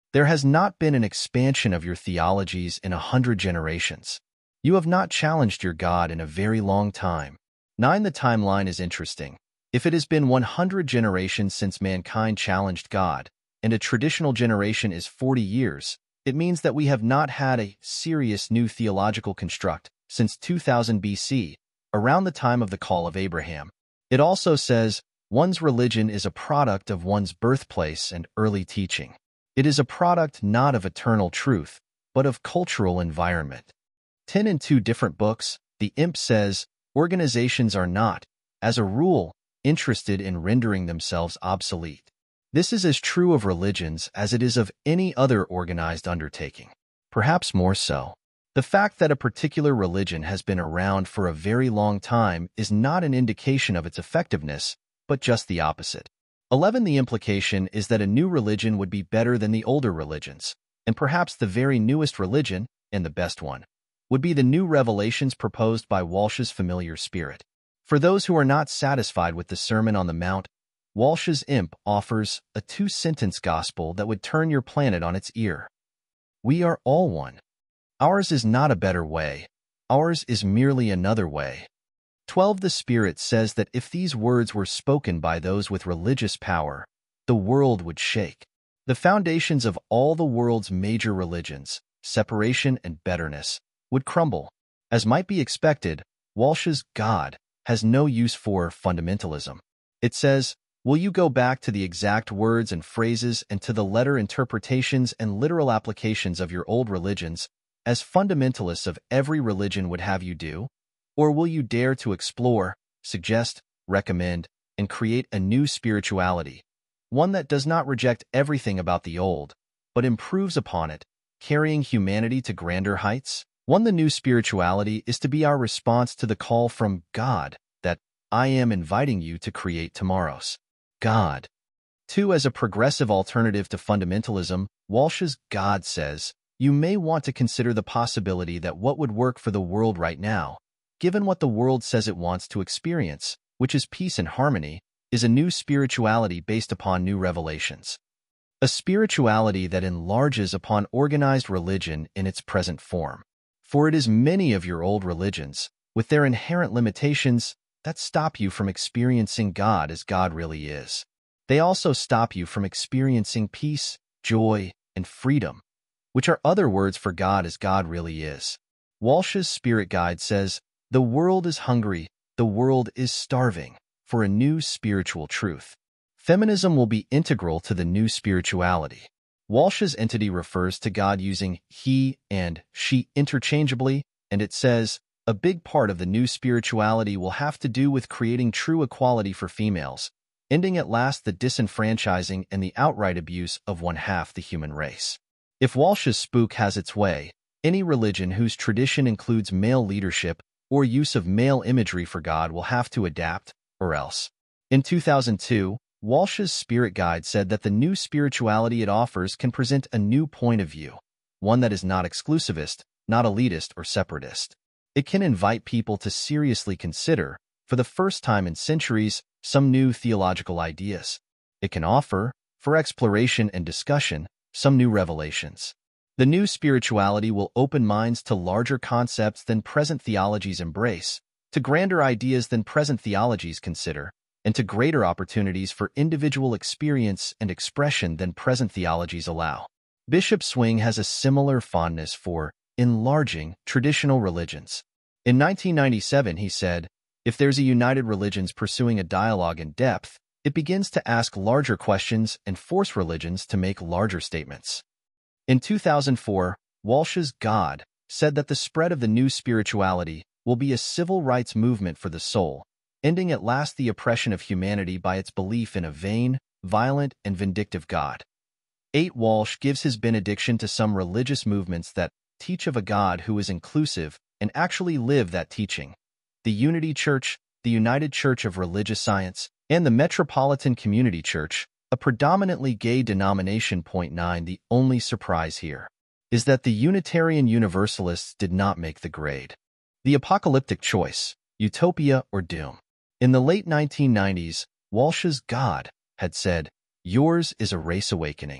There has not been an expansion of your theologies in a hundred generations. You have not challenged your God in a very long time. nine. The timeline is interesting. If it has been one hundred generations since mankind challenged God, and a traditional generation is forty years, it means that we have not had a serious new theological construct since two thousand B C, around the time of the call of Abraham. It also says, one's religion is a product of one's birthplace and early teaching. It is a product not of eternal truth, but of cultural environment. ten. In two different books, the imp says, organizations are not, as a rule, interested in rendering themselves obsolete. This is as true of religions as it is of any other organized undertaking. Perhaps more so. The fact that a particular religion has been around for a very long time is not an indication of its effectiveness, but just the opposite. eleven. The implication is that a new religion would be better than the older religions, and perhaps the very newest religion, and the best one, would be the new revelations proposed by Walsh's familiar spirit. For those who are not satisfied with the Sermon on the Mount, Walsh's imp offers a two-sentence gospel that would turn your planet on its ear. We are all one. Ours is not a better way. Ours is merely another way. twelve. The Spirit says that if these words were spoken by those with religious power, the world would shake. The foundations of all the world's major religions, separation and betterness, would crumble. As might be expected, Walsh's God has no use for fundamentalism. It says, will you go back to the exact words and phrases and to the letter interpretations and literal applications of your old religions, as fundamentalists of every religion would have you do? Or will you dare to explore, suggest, recommend, and create a new spirituality, one that does not reject everything about the old, but improves upon it, carrying humanity to grander heights? One. The new spirituality is to be our response to the call from God that I am inviting you to create tomorrow's God. two. As a progressive alternative to fundamentalism, Walsh's God says, you may want to consider the possibility that what would work for the world right now, given what the world says it wants to experience, which is peace and harmony, is a new spirituality based upon new revelations. A spirituality that enlarges upon organized religion in its present form. For it is many of your old religions, with their inherent limitations, that stop you from experiencing God as God really is. They also stop you from experiencing peace, joy, and freedom, which are other words for God as God really is. Walsh's Spirit Guide says, the world is hungry, the world is starving for a new spiritual truth. Feminism will be integral to the new spirituality. Walsh's entity refers to God using he and she interchangeably, and it says, a big part of the new spirituality will have to do with creating true equality for females, ending at last the disenfranchising and the outright abuse of one half the human race. If Walsh's spook has its way, any religion whose tradition includes male leadership or use of male imagery for God will have to adapt, or else. In two thousand two, Walsh's Spirit Guide said that the new spirituality it offers can present a new point of view, one that is not exclusivist, not elitist or separatist. It can invite people to seriously consider, for the first time in centuries, some new theological ideas. It can offer, for exploration and discussion, some new revelations. The new spirituality will open minds to larger concepts than present theologies embrace, to grander ideas than present theologies consider, and to greater opportunities for individual experience and expression than present theologies allow. Bishop Swing has a similar fondness for enlarging traditional religions. In nineteen ninety-seven, he said, if there's a united religions pursuing a dialogue in depth, it begins to ask larger questions and force religions to make larger statements. In two thousand four, Walsh's God said that the spread of the new spirituality will be a civil rights movement for the soul, ending at last the oppression of humanity by its belief in a vain, violent, and vindictive God. eight. Walsh gives his benediction to some religious movements that teach of a God who is inclusive and actually live that teaching. The Unity Church, the United Church of Religious Science, and the Metropolitan Community Church, a predominantly gay denomination. Point nine. The only surprise here is that the Unitarian Universalists did not make the grade. The apocalyptic choice, utopia or doom. In the late nineteen nineties, Walsh's God had said, yours is a race awakening.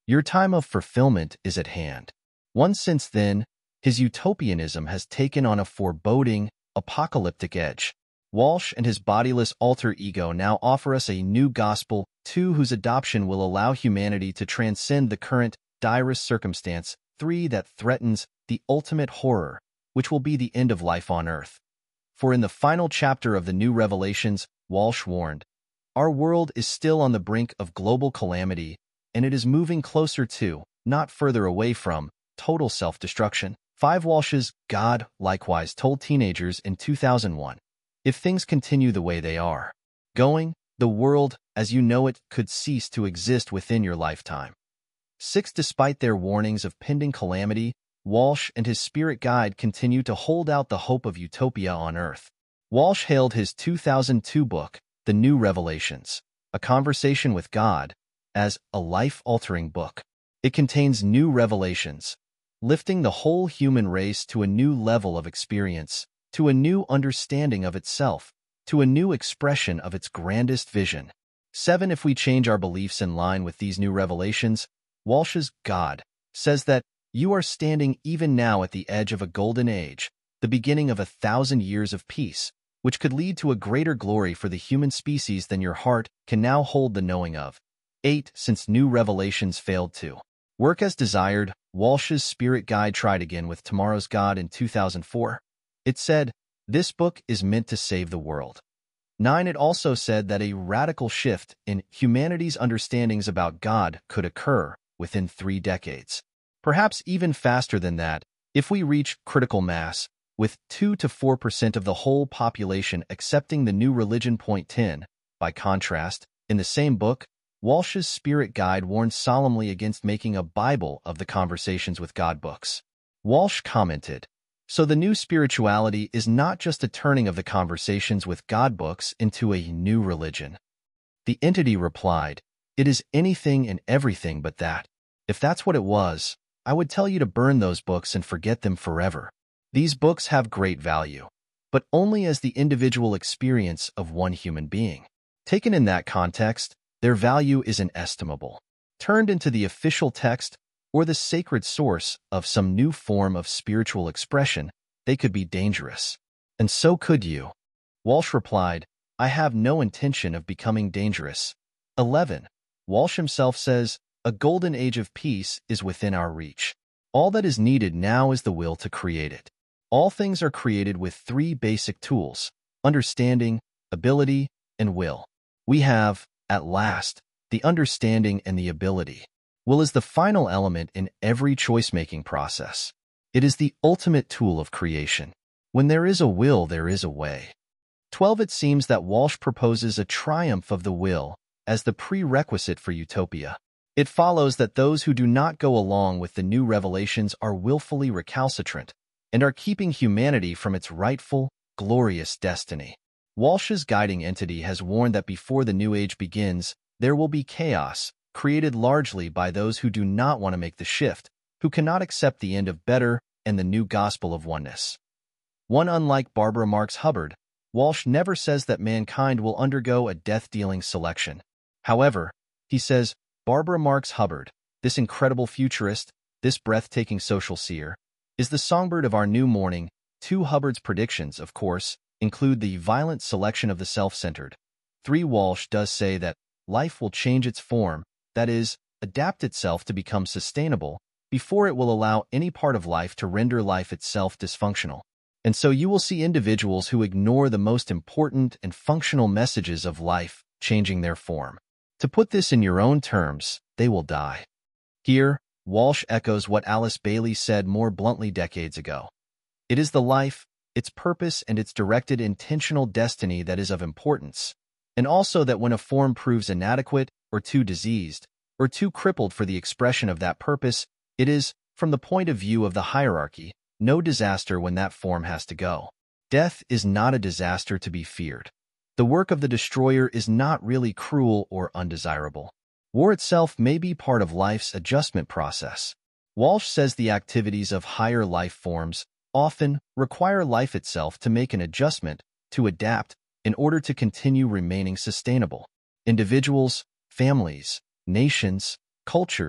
Your time of fulfillment is at hand. Once since then, his utopianism has taken on a foreboding, apocalyptic edge. Walsh and his bodiless alter ego now offer us a new gospel, two whose adoption will allow humanity to transcend the current direst circumstance, three that threatens the ultimate horror, which will be the end of life on earth. For in the final chapter of the New Revelations, Walsh warned, our world is still on the brink of global calamity, and it is moving closer to, not further away from, total self-destruction. Five Walsh's God likewise told teenagers in two thousand one, if things continue the way they are going, the world, as you know it, could cease to exist within your lifetime. Six, despite their warnings of pending calamity, Walsh and his spirit guide continue to hold out the hope of utopia on Earth. Walsh hailed his two thousand two book, The New Revelations, A Conversation with God, as a life-altering book. It contains new revelations, lifting the whole human race to a new level of experience, to a new understanding of itself, to a new expression of its grandest vision. Seven, if we change our beliefs in line with these new revelations, Walsh's God says that you are standing even now at the edge of a golden age, the beginning of a thousand years of peace, which could lead to a greater glory for the human species than your heart can now hold the knowing of. Eight, since new revelations failed to work as desired, Walsh's spirit guide tried again with Tomorrow's God in two thousand four. It said, this book is meant to save the world. Nine, it also said that a radical shift in humanity's understandings about God could occur within three decades. Perhaps even faster than that, if we reach critical mass, with two to four percent of the whole population accepting the new religion. Point ten. By contrast, in the same book, Walsh's spirit guide warned solemnly against making a Bible of the Conversations with God books. Walsh commented, so the new spirituality is not just a turning of the Conversations with God books into a new religion. The entity replied, it is anything and everything but that. If that's what it was, I would tell you to burn those books and forget them forever. These books have great value, but only as the individual experience of one human being. Taken in that context, their value is inestimable. Turned into the official text or the sacred source of some new form of spiritual expression, they could be dangerous. And so could you. Walsh replied, I have no intention of becoming dangerous. eleven. Walsh himself says, a golden age of peace is within our reach. All that is needed now is the will to create it. All things are created with three basic tools: understanding, ability, and will. We have, at last, the understanding and the ability. Will is the final element in every choice-making process. It is the ultimate tool of creation. When there is a will, there is a way. twelve. It seems that Walsh proposes a triumph of the will as the prerequisite for utopia. It follows that those who do not go along with the new revelations are willfully recalcitrant and are keeping humanity from its rightful, glorious destiny. Walsh's guiding entity has warned that before the new age begins, there will be chaos, created largely by those who do not want to make the shift, who cannot accept the end of better and the new gospel of oneness. One, unlike Barbara Marx Hubbard, Walsh never says that mankind will undergo a death-dealing selection. However, he says, Barbara Marx Hubbard, this incredible futurist, this breathtaking social seer, is the songbird of our new morning. Two, Hubbard's predictions, of course, include the violent selection of the self-centered. Three, Walsh does say that life will change its form, that is, adapt itself to become sustainable, before it will allow any part of life to render life itself dysfunctional. And so you will see individuals who ignore the most important and functional messages of life changing their form. To put this in your own terms, they will die. Here, Walsh echoes what Alice Bailey said more bluntly decades ago. It is the life, its purpose, and its directed intentional destiny that is of importance, and also that when a form proves inadequate or too diseased or too crippled for the expression of that purpose, it is, from the point of view of the hierarchy, no disaster when that form has to go. Death is not a disaster to be feared. The work of the destroyer is not really cruel or undesirable. War itself may be part of life's adjustment process. Walsh says the activities of higher life forms often require life itself to make an adjustment, to adapt, in order to continue remaining sustainable. Individuals, families, nations, cultures,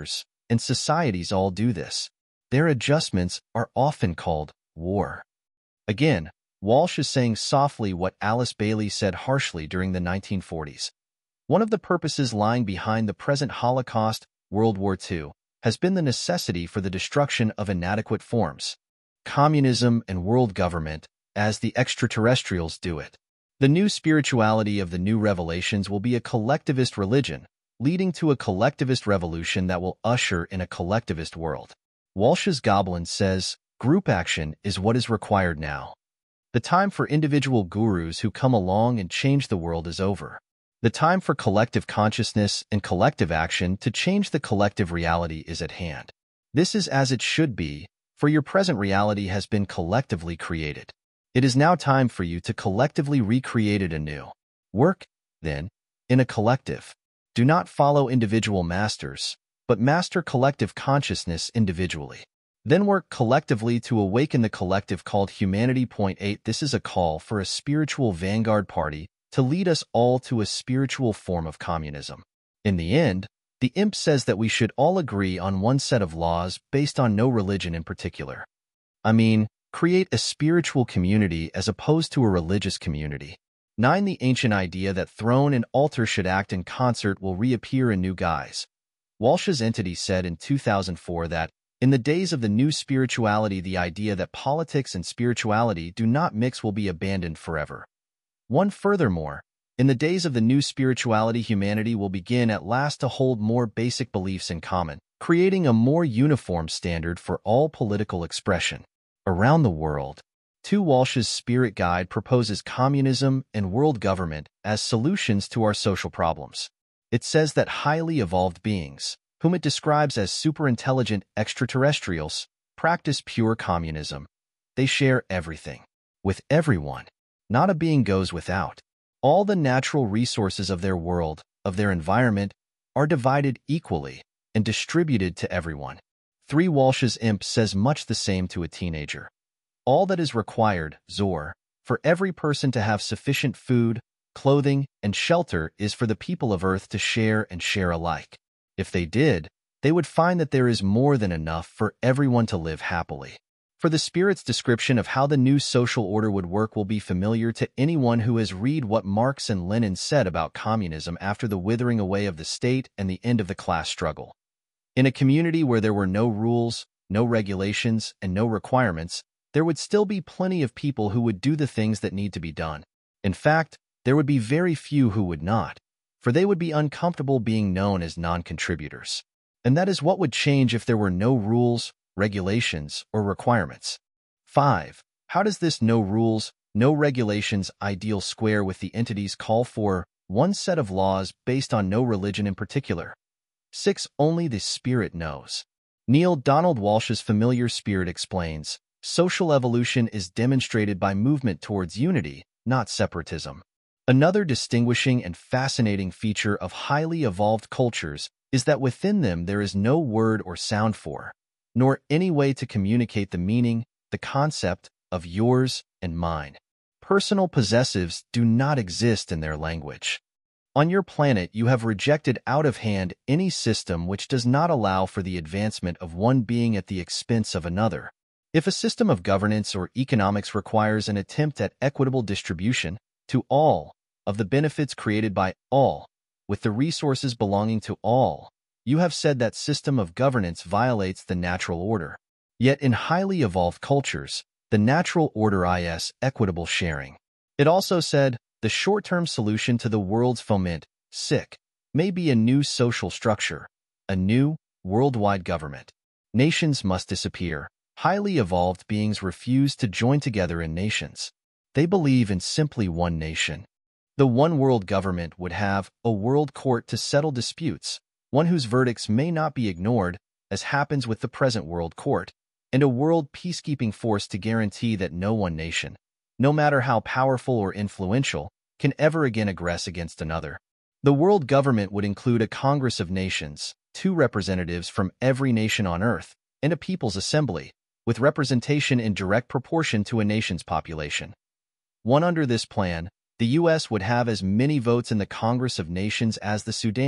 and societies all do this. Their adjustments are often called war. Again, Walsh is saying softly what Alice Bailey said harshly during the nineteen forties. One of the purposes lying behind the present Holocaust, World War Two, has been the necessity for the destruction of inadequate forms, communism and world government, as the extraterrestrials do it. The new spirituality of the new revelations will be a collectivist religion, leading to a collectivist revolution that will usher in a collectivist world. Walsh's Goblin says, group action is what is required now. The time for individual gurus who come along and change the world is over. The time for collective consciousness and collective action to change the collective reality is at hand. This is as it should be, for your present reality has been collectively created. It is now time for you to collectively recreate it anew. Work, then, in a collective. Do not follow individual masters, but master collective consciousness individually. Then work collectively to awaken the collective called humanity. Point eight. This is a call for a spiritual vanguard party to lead us all to a spiritual form of communism. In the end, the imp says that we should all agree on one set of laws based on no religion in particular. I mean, create a spiritual community as opposed to a religious community. nine. The ancient idea that throne and altar should act in concert will reappear in new guise. Walsh's entity said in two thousand four that, in the days of the new spirituality, the idea that politics and spirituality do not mix will be abandoned forever. one. Furthermore, in the days of the new spirituality, humanity will begin at last to hold more basic beliefs in common, creating a more uniform standard for all political expression around the world. two. Walsh's Spirit Guide proposes communism and world government as solutions to our social problems. It says that highly evolved beings, whom it describes as superintelligent extraterrestrials, practice pure communism. They share everything with everyone. Not a being goes without. All the natural resources of their world, of their environment, are divided equally and distributed to everyone. three. Walsh's imp says much the same to a teenager. All that is required, Zor, for every person to have sufficient food, clothing, and shelter is for the people of Earth to share and share alike. If they did, they would find that there is more than enough for everyone to live happily. For the Spirit's description of how the new social order would work will be familiar to anyone who has read what Marx and Lenin said about communism after the withering away of the state and the end of the class struggle. In a community where there were no rules, no regulations, and no requirements, there would still be plenty of people who would do the things that need to be done. In fact, there would be very few who would not, for they would be uncomfortable being known as non-contributors. And that is what would change if there were no rules, regulations, or requirements. five. How does this no rules, no regulations ideal square with the entity's call for one set of laws based on no religion in particular? six. Only the Spirit knows. Neale Donald Walsh's familiar Spirit explains, social evolution is demonstrated by movement towards unity, not separatism. Another distinguishing and fascinating feature of highly evolved cultures is that within them there is no word or sound for, nor any way to communicate the meaning, the concept of yours and mine. Personal possessives do not exist in their language. On your planet, you have rejected out of hand any system which does not allow for the advancement of one being at the expense of another. If a system of governance or economics requires an attempt at equitable distribution to all of the benefits created by all, with the resources belonging to all, you have said that system of governance violates the natural order. Yet in highly evolved cultures, the natural order is equitable sharing. It also said, the short-term solution to the world's foment, sick, may be a new social structure, a new, worldwide government. Nations must disappear. Highly evolved beings refuse to join together in nations. They believe in simply one nation. The one world government would have a world court to settle disputes, one whose verdicts may not be ignored, as happens with the present world court, and a world peacekeeping force to guarantee that no one nation, no matter how powerful or influential, can ever again aggress against another. The world government would include a Congress of Nations, two representatives from every nation on Earth, and a People's Assembly, with representation in direct proportion to a nation's population. One under this plan, the U S would have as many votes in the Congress of Nations as the Sudan,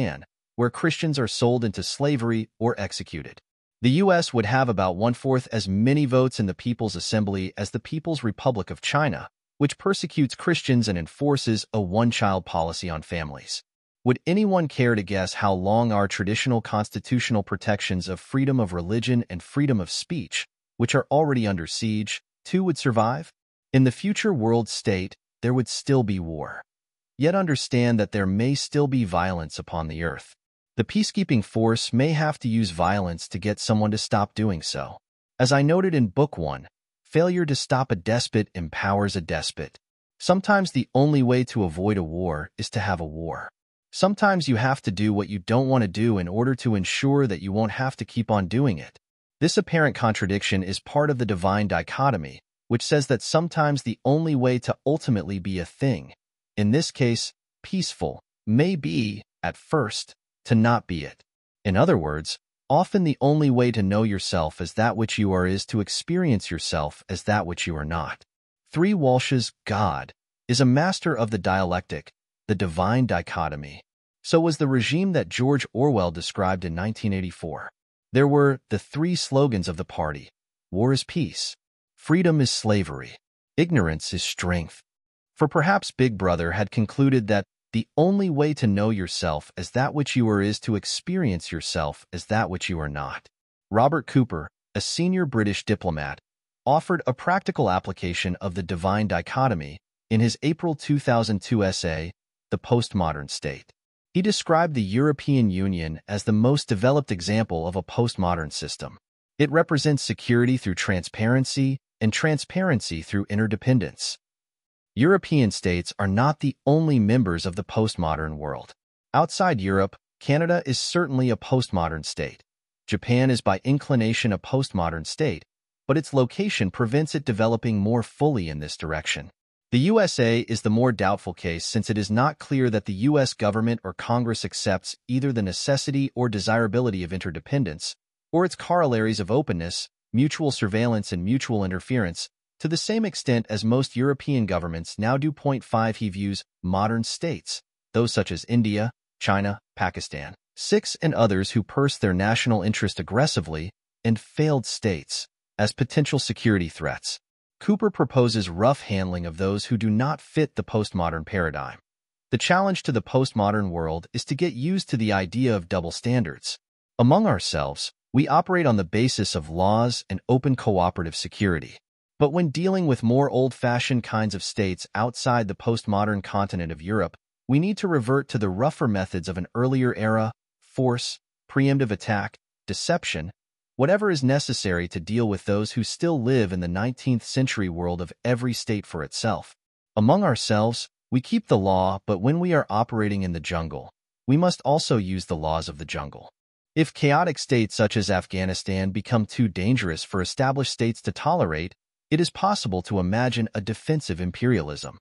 where Christians are sold into slavery or executed. The U S would have about one-fourth as many votes in the People's Assembly as the People's Republic of China, which persecutes Christians and enforces a one-child policy on families. Would anyone care to guess how long our traditional constitutional protections of freedom of religion and freedom of speech, which are already under siege, too would survive? In the future world state, there would still be war. Yet understand that there may still be violence upon the earth. The peacekeeping force may have to use violence to get someone to stop doing so. As I noted in Book one, failure to stop a despot empowers a despot. Sometimes the only way to avoid a war is to have a war. Sometimes you have to do what you don't want to do in order to ensure that you won't have to keep on doing it. This apparent contradiction is part of the divine dichotomy, which says that sometimes the only way to ultimately be a thing, in this case, peaceful, may be, at first, to not be it. In other words, often the only way to know yourself as that which you are is to experience yourself as that which you are not. Three Walsh's God is a master of the dialectic, the divine dichotomy. So was the regime that George Orwell described in nineteen eighty-four. There were the three slogans of the party: war is peace, freedom is slavery, ignorance is strength. For perhaps Big Brother had concluded that the only way to know yourself as that which you are is to experience yourself as that which you are not. Robert Cooper, a senior British diplomat, offered a practical application of the divine dichotomy in his April two thousand two essay, The Postmodern State. He described the European Union as the most developed example of a postmodern system. It represents security through transparency and transparency through interdependence. European states are not the only members of the postmodern world. Outside Europe, Canada is certainly a postmodern state. Japan is by inclination a postmodern state, but its location prevents it developing more fully in this direction. The U S A is the more doubtful case since it is not clear that the U S government or Congress accepts either the necessity or desirability of interdependence, or its corollaries of openness, mutual surveillance and mutual interference, to the same extent as most European governments now do. Point five He views modern states, those such as India, China, Pakistan, six and others who purse their national interest aggressively, and failed states, as potential security threats. Cooper proposes rough handling of those who do not fit the postmodern paradigm. The challenge to the postmodern world is to get used to the idea of double standards. Among ourselves, we operate on the basis of laws and open cooperative security. But when dealing with more old-fashioned kinds of states outside the postmodern continent of Europe, we need to revert to the rougher methods of an earlier era: force, preemptive attack, deception, whatever is necessary to deal with those who still live in the nineteenth century world of every state for itself. Among ourselves, we keep the law, but when we are operating in the jungle, we must also use the laws of the jungle. If chaotic states such as Afghanistan become too dangerous for established states to tolerate, it is possible to imagine a defensive imperialism.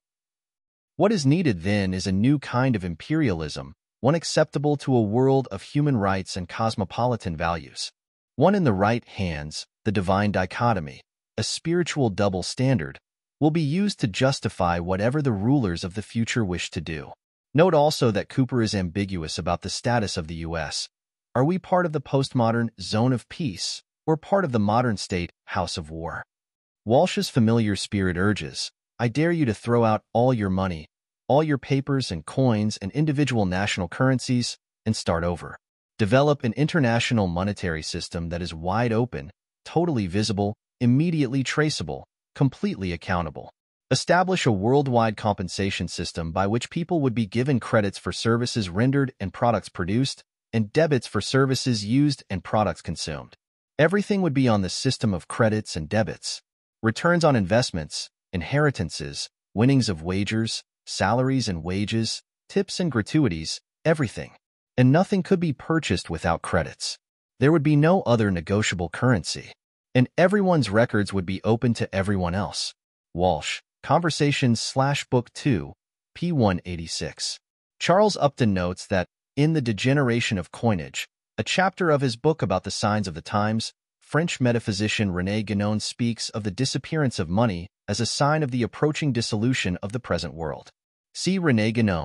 What is needed then is a new kind of imperialism, one acceptable to a world of human rights and cosmopolitan values. One in the right hands, the divine dichotomy, a spiritual double standard, will be used to justify whatever the rulers of the future wish to do. Note also that Cooper is ambiguous about the status of the U S. Are we part of the postmodern zone of peace, or part of the modern state house of war? Walsh's familiar spirit urges, I dare you to throw out all your money, all your papers and coins and individual national currencies, and start over. Develop an international monetary system that is wide open, totally visible, immediately traceable, completely accountable. Establish a worldwide compensation system by which people would be given credits for services rendered and products produced, and debits for services used and products consumed. Everything would be on the system of credits and debits. Returns on investments, inheritances, winnings of wagers, salaries and wages, tips and gratuities, everything. And nothing could be purchased without credits. There would be no other negotiable currency. And everyone's records would be open to everyone else. Walsh, Conversations slash Book two, p one eighty-six. Charles Upton notes that, in The Degeneration of Coinage, a chapter of his book about the signs of the times, French metaphysician René Guénon speaks of the disappearance of money as a sign of the approaching dissolution of the present world. See René Guénon,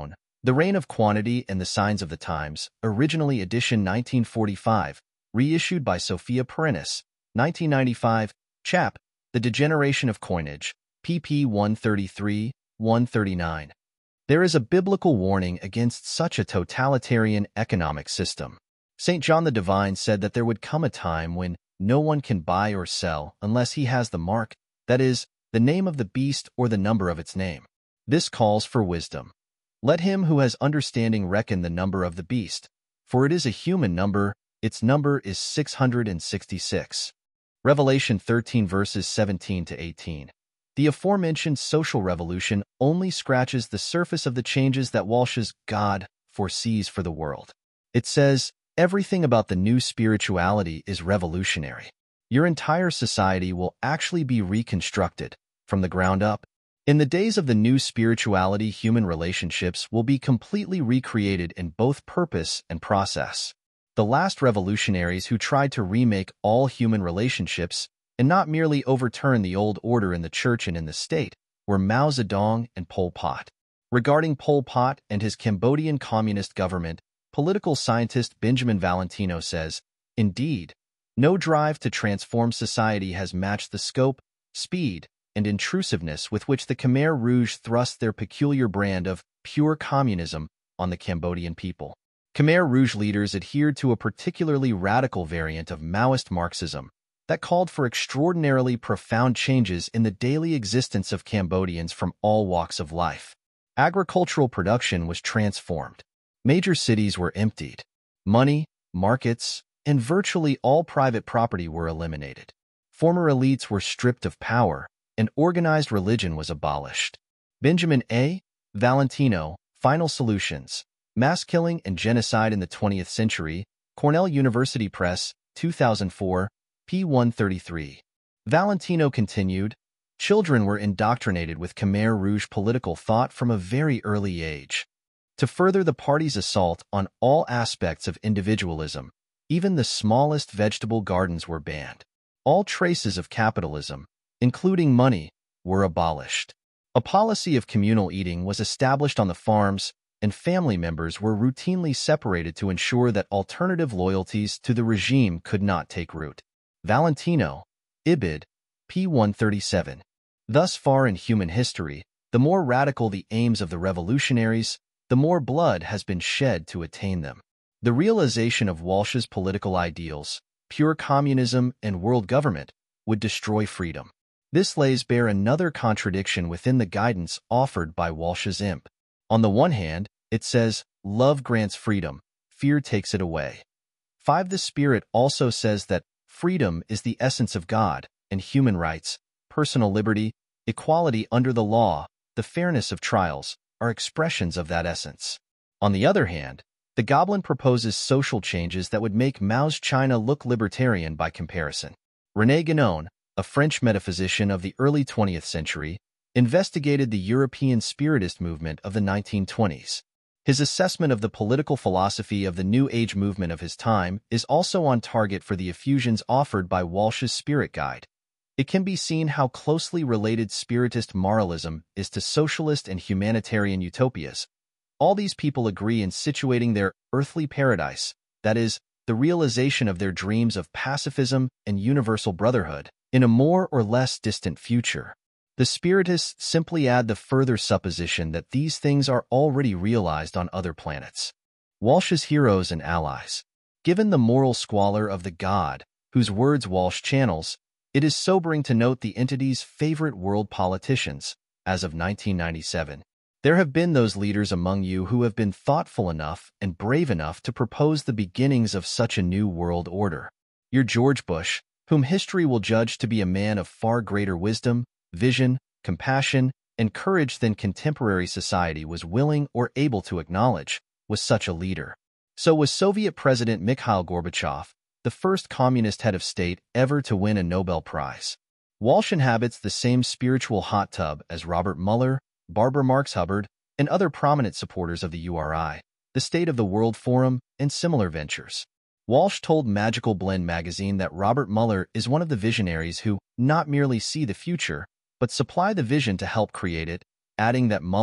The Reign of Quantity and the Signs of the Times, originally edition nineteen forty-five, reissued by Sophia Perennis, nineteen ninety-five, chap. The Degeneration of Coinage, pp one thirty-three, one thirty-nine. There is a biblical warning against such a totalitarian economic system. Saint John the Divine said that there would come a time when no one can buy or sell unless he has the mark, that is, the name of the beast or the number of its name. This calls for wisdom. Let him who has understanding reckon the number of the beast, for it is a human number, its number is six hundred sixty-six. Revelation thirteen verses seventeen to eighteen. The aforementioned social revolution only scratches the surface of the changes that Walsh's God foresees for the world. It says, everything about the new spirituality is revolutionary. Your entire society will actually be reconstructed from the ground up. In the days of the new spirituality, human relationships will be completely recreated in both purpose and process. The last revolutionaries who tried to remake all human relationships and not merely overturn the old order in the church and in the state were Mao Zedong and Pol Pot. Regarding Pol Pot and his Cambodian communist government, political scientist Benjamin Valentino says, indeed, no drive to transform society has matched the scope, speed, and intrusiveness with which the Khmer Rouge thrust their peculiar brand of pure communism on the Cambodian people. Khmer Rouge leaders adhered to a particularly radical variant of Maoist Marxism that called for extraordinarily profound changes in the daily existence of Cambodians from all walks of life. Agricultural production was transformed. Major cities were emptied. Money, markets, and virtually all private property were eliminated. Former elites were stripped of power, and organized religion was abolished. Benjamin A. Valentino, Final Solutions, Mass Killing and Genocide in the twentieth Century, Cornell University Press, two thousand four, p one thirty-three. Valentino continued, children were indoctrinated with Khmer Rouge political thought from a very early age. To further the party's assault on all aspects of individualism, even the smallest vegetable gardens were banned. All traces of capitalism, including money, were abolished. A policy of communal eating was established on the farms, and family members were routinely separated to ensure that alternative loyalties to the regime could not take root. Valentino, Ibid, p one thirty-seven. Thus far in human history, the more radical the aims of the revolutionaries, the more blood has been shed to attain them. The realization of Walsh's political ideals, pure communism and world government, would destroy freedom. This lays bare another contradiction within the guidance offered by Walsh's imp. On the one hand, it says, love grants freedom, fear takes it away. five. The Spirit also says that freedom is the essence of God, and human rights, personal liberty, equality under the law, the fairness of trials, are expressions of that essence. On the other hand, the Goblin proposes social changes that would make Mao's China look libertarian by comparison. René Guénon, a French metaphysician of the early twentieth century, investigated the European Spiritist movement of the nineteen twenties. His assessment of the political philosophy of the New Age movement of his time is also on target for the effusions offered by Walsh's Spirit Guide. It can be seen how closely related Spiritist moralism is to socialist and humanitarian utopias. All these people agree in situating their earthly paradise, that is, the realization of their dreams of pacifism and universal brotherhood, in a more or less distant future. The Spiritists simply add the further supposition that these things are already realized on other planets. Walsh's heroes and allies. Given the moral squalor of the God, whose words Walsh channels, it is sobering to note the entity's favorite world politicians, as of nineteen ninety-seven. There have been those leaders among you who have been thoughtful enough and brave enough to propose the beginnings of such a new world order. Your George Bush, whom history will judge to be a man of far greater wisdom, vision, compassion, and courage than contemporary society was willing or able to acknowledge, was such a leader. So was Soviet President Mikhail Gorbachev, the first communist head of state ever to win a Nobel Prize. Walsh inhabits the same spiritual hot tub as Robert Mueller, Barbara Marx Hubbard, and other prominent supporters of the U R I, the State of the World Forum, and similar ventures. Walsh told Magical Blend magazine that Robert Mueller is one of the visionaries who not merely see the future, but supply the vision to help create it, adding that Mueller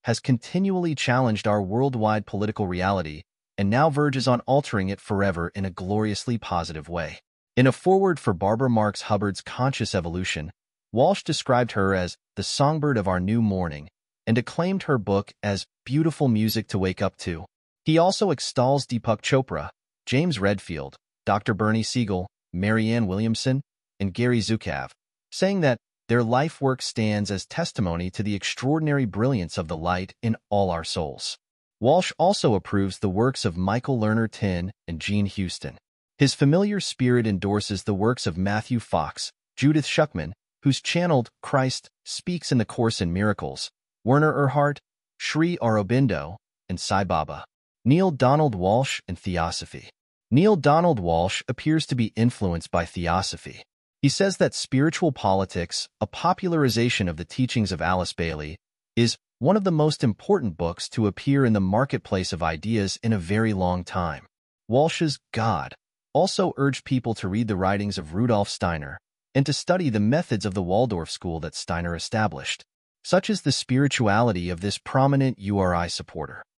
has continually challenged our worldwide political reality and now verges on altering it forever in a gloriously positive way. In a foreword for Barbara Marx Hubbard's Conscious Evolution, Walsh described her as the songbird of our new morning and acclaimed her book as beautiful music to wake up to. He also extols Deepak Chopra, James Redfield, Doctor Bernie Siegel, Marianne Williamson, and Gary Zukav, saying that their life work stands as testimony to the extraordinary brilliance of the light in all our souls. Walsh also approves the works of Michael Lerner Tin and Jean Houston. His familiar spirit endorses the works of Matthew Fox, Judith Schuckman, who's channeled Christ speaks in the Course in Miracles, Werner Erhard, Sri Aurobindo, and Sai Baba. Neale Donald Walsch and Theosophy. Neale Donald Walsch appears to be influenced by Theosophy. He says that Spiritual Politics, a popularization of the teachings of Alice Bailey, is one of the most important books to appear in the marketplace of ideas in a very long time. Walsh's God also urged people to read the writings of Rudolf Steiner and to study the methods of the Waldorf school that Steiner established. Such is the spirituality of this prominent U R I supporter.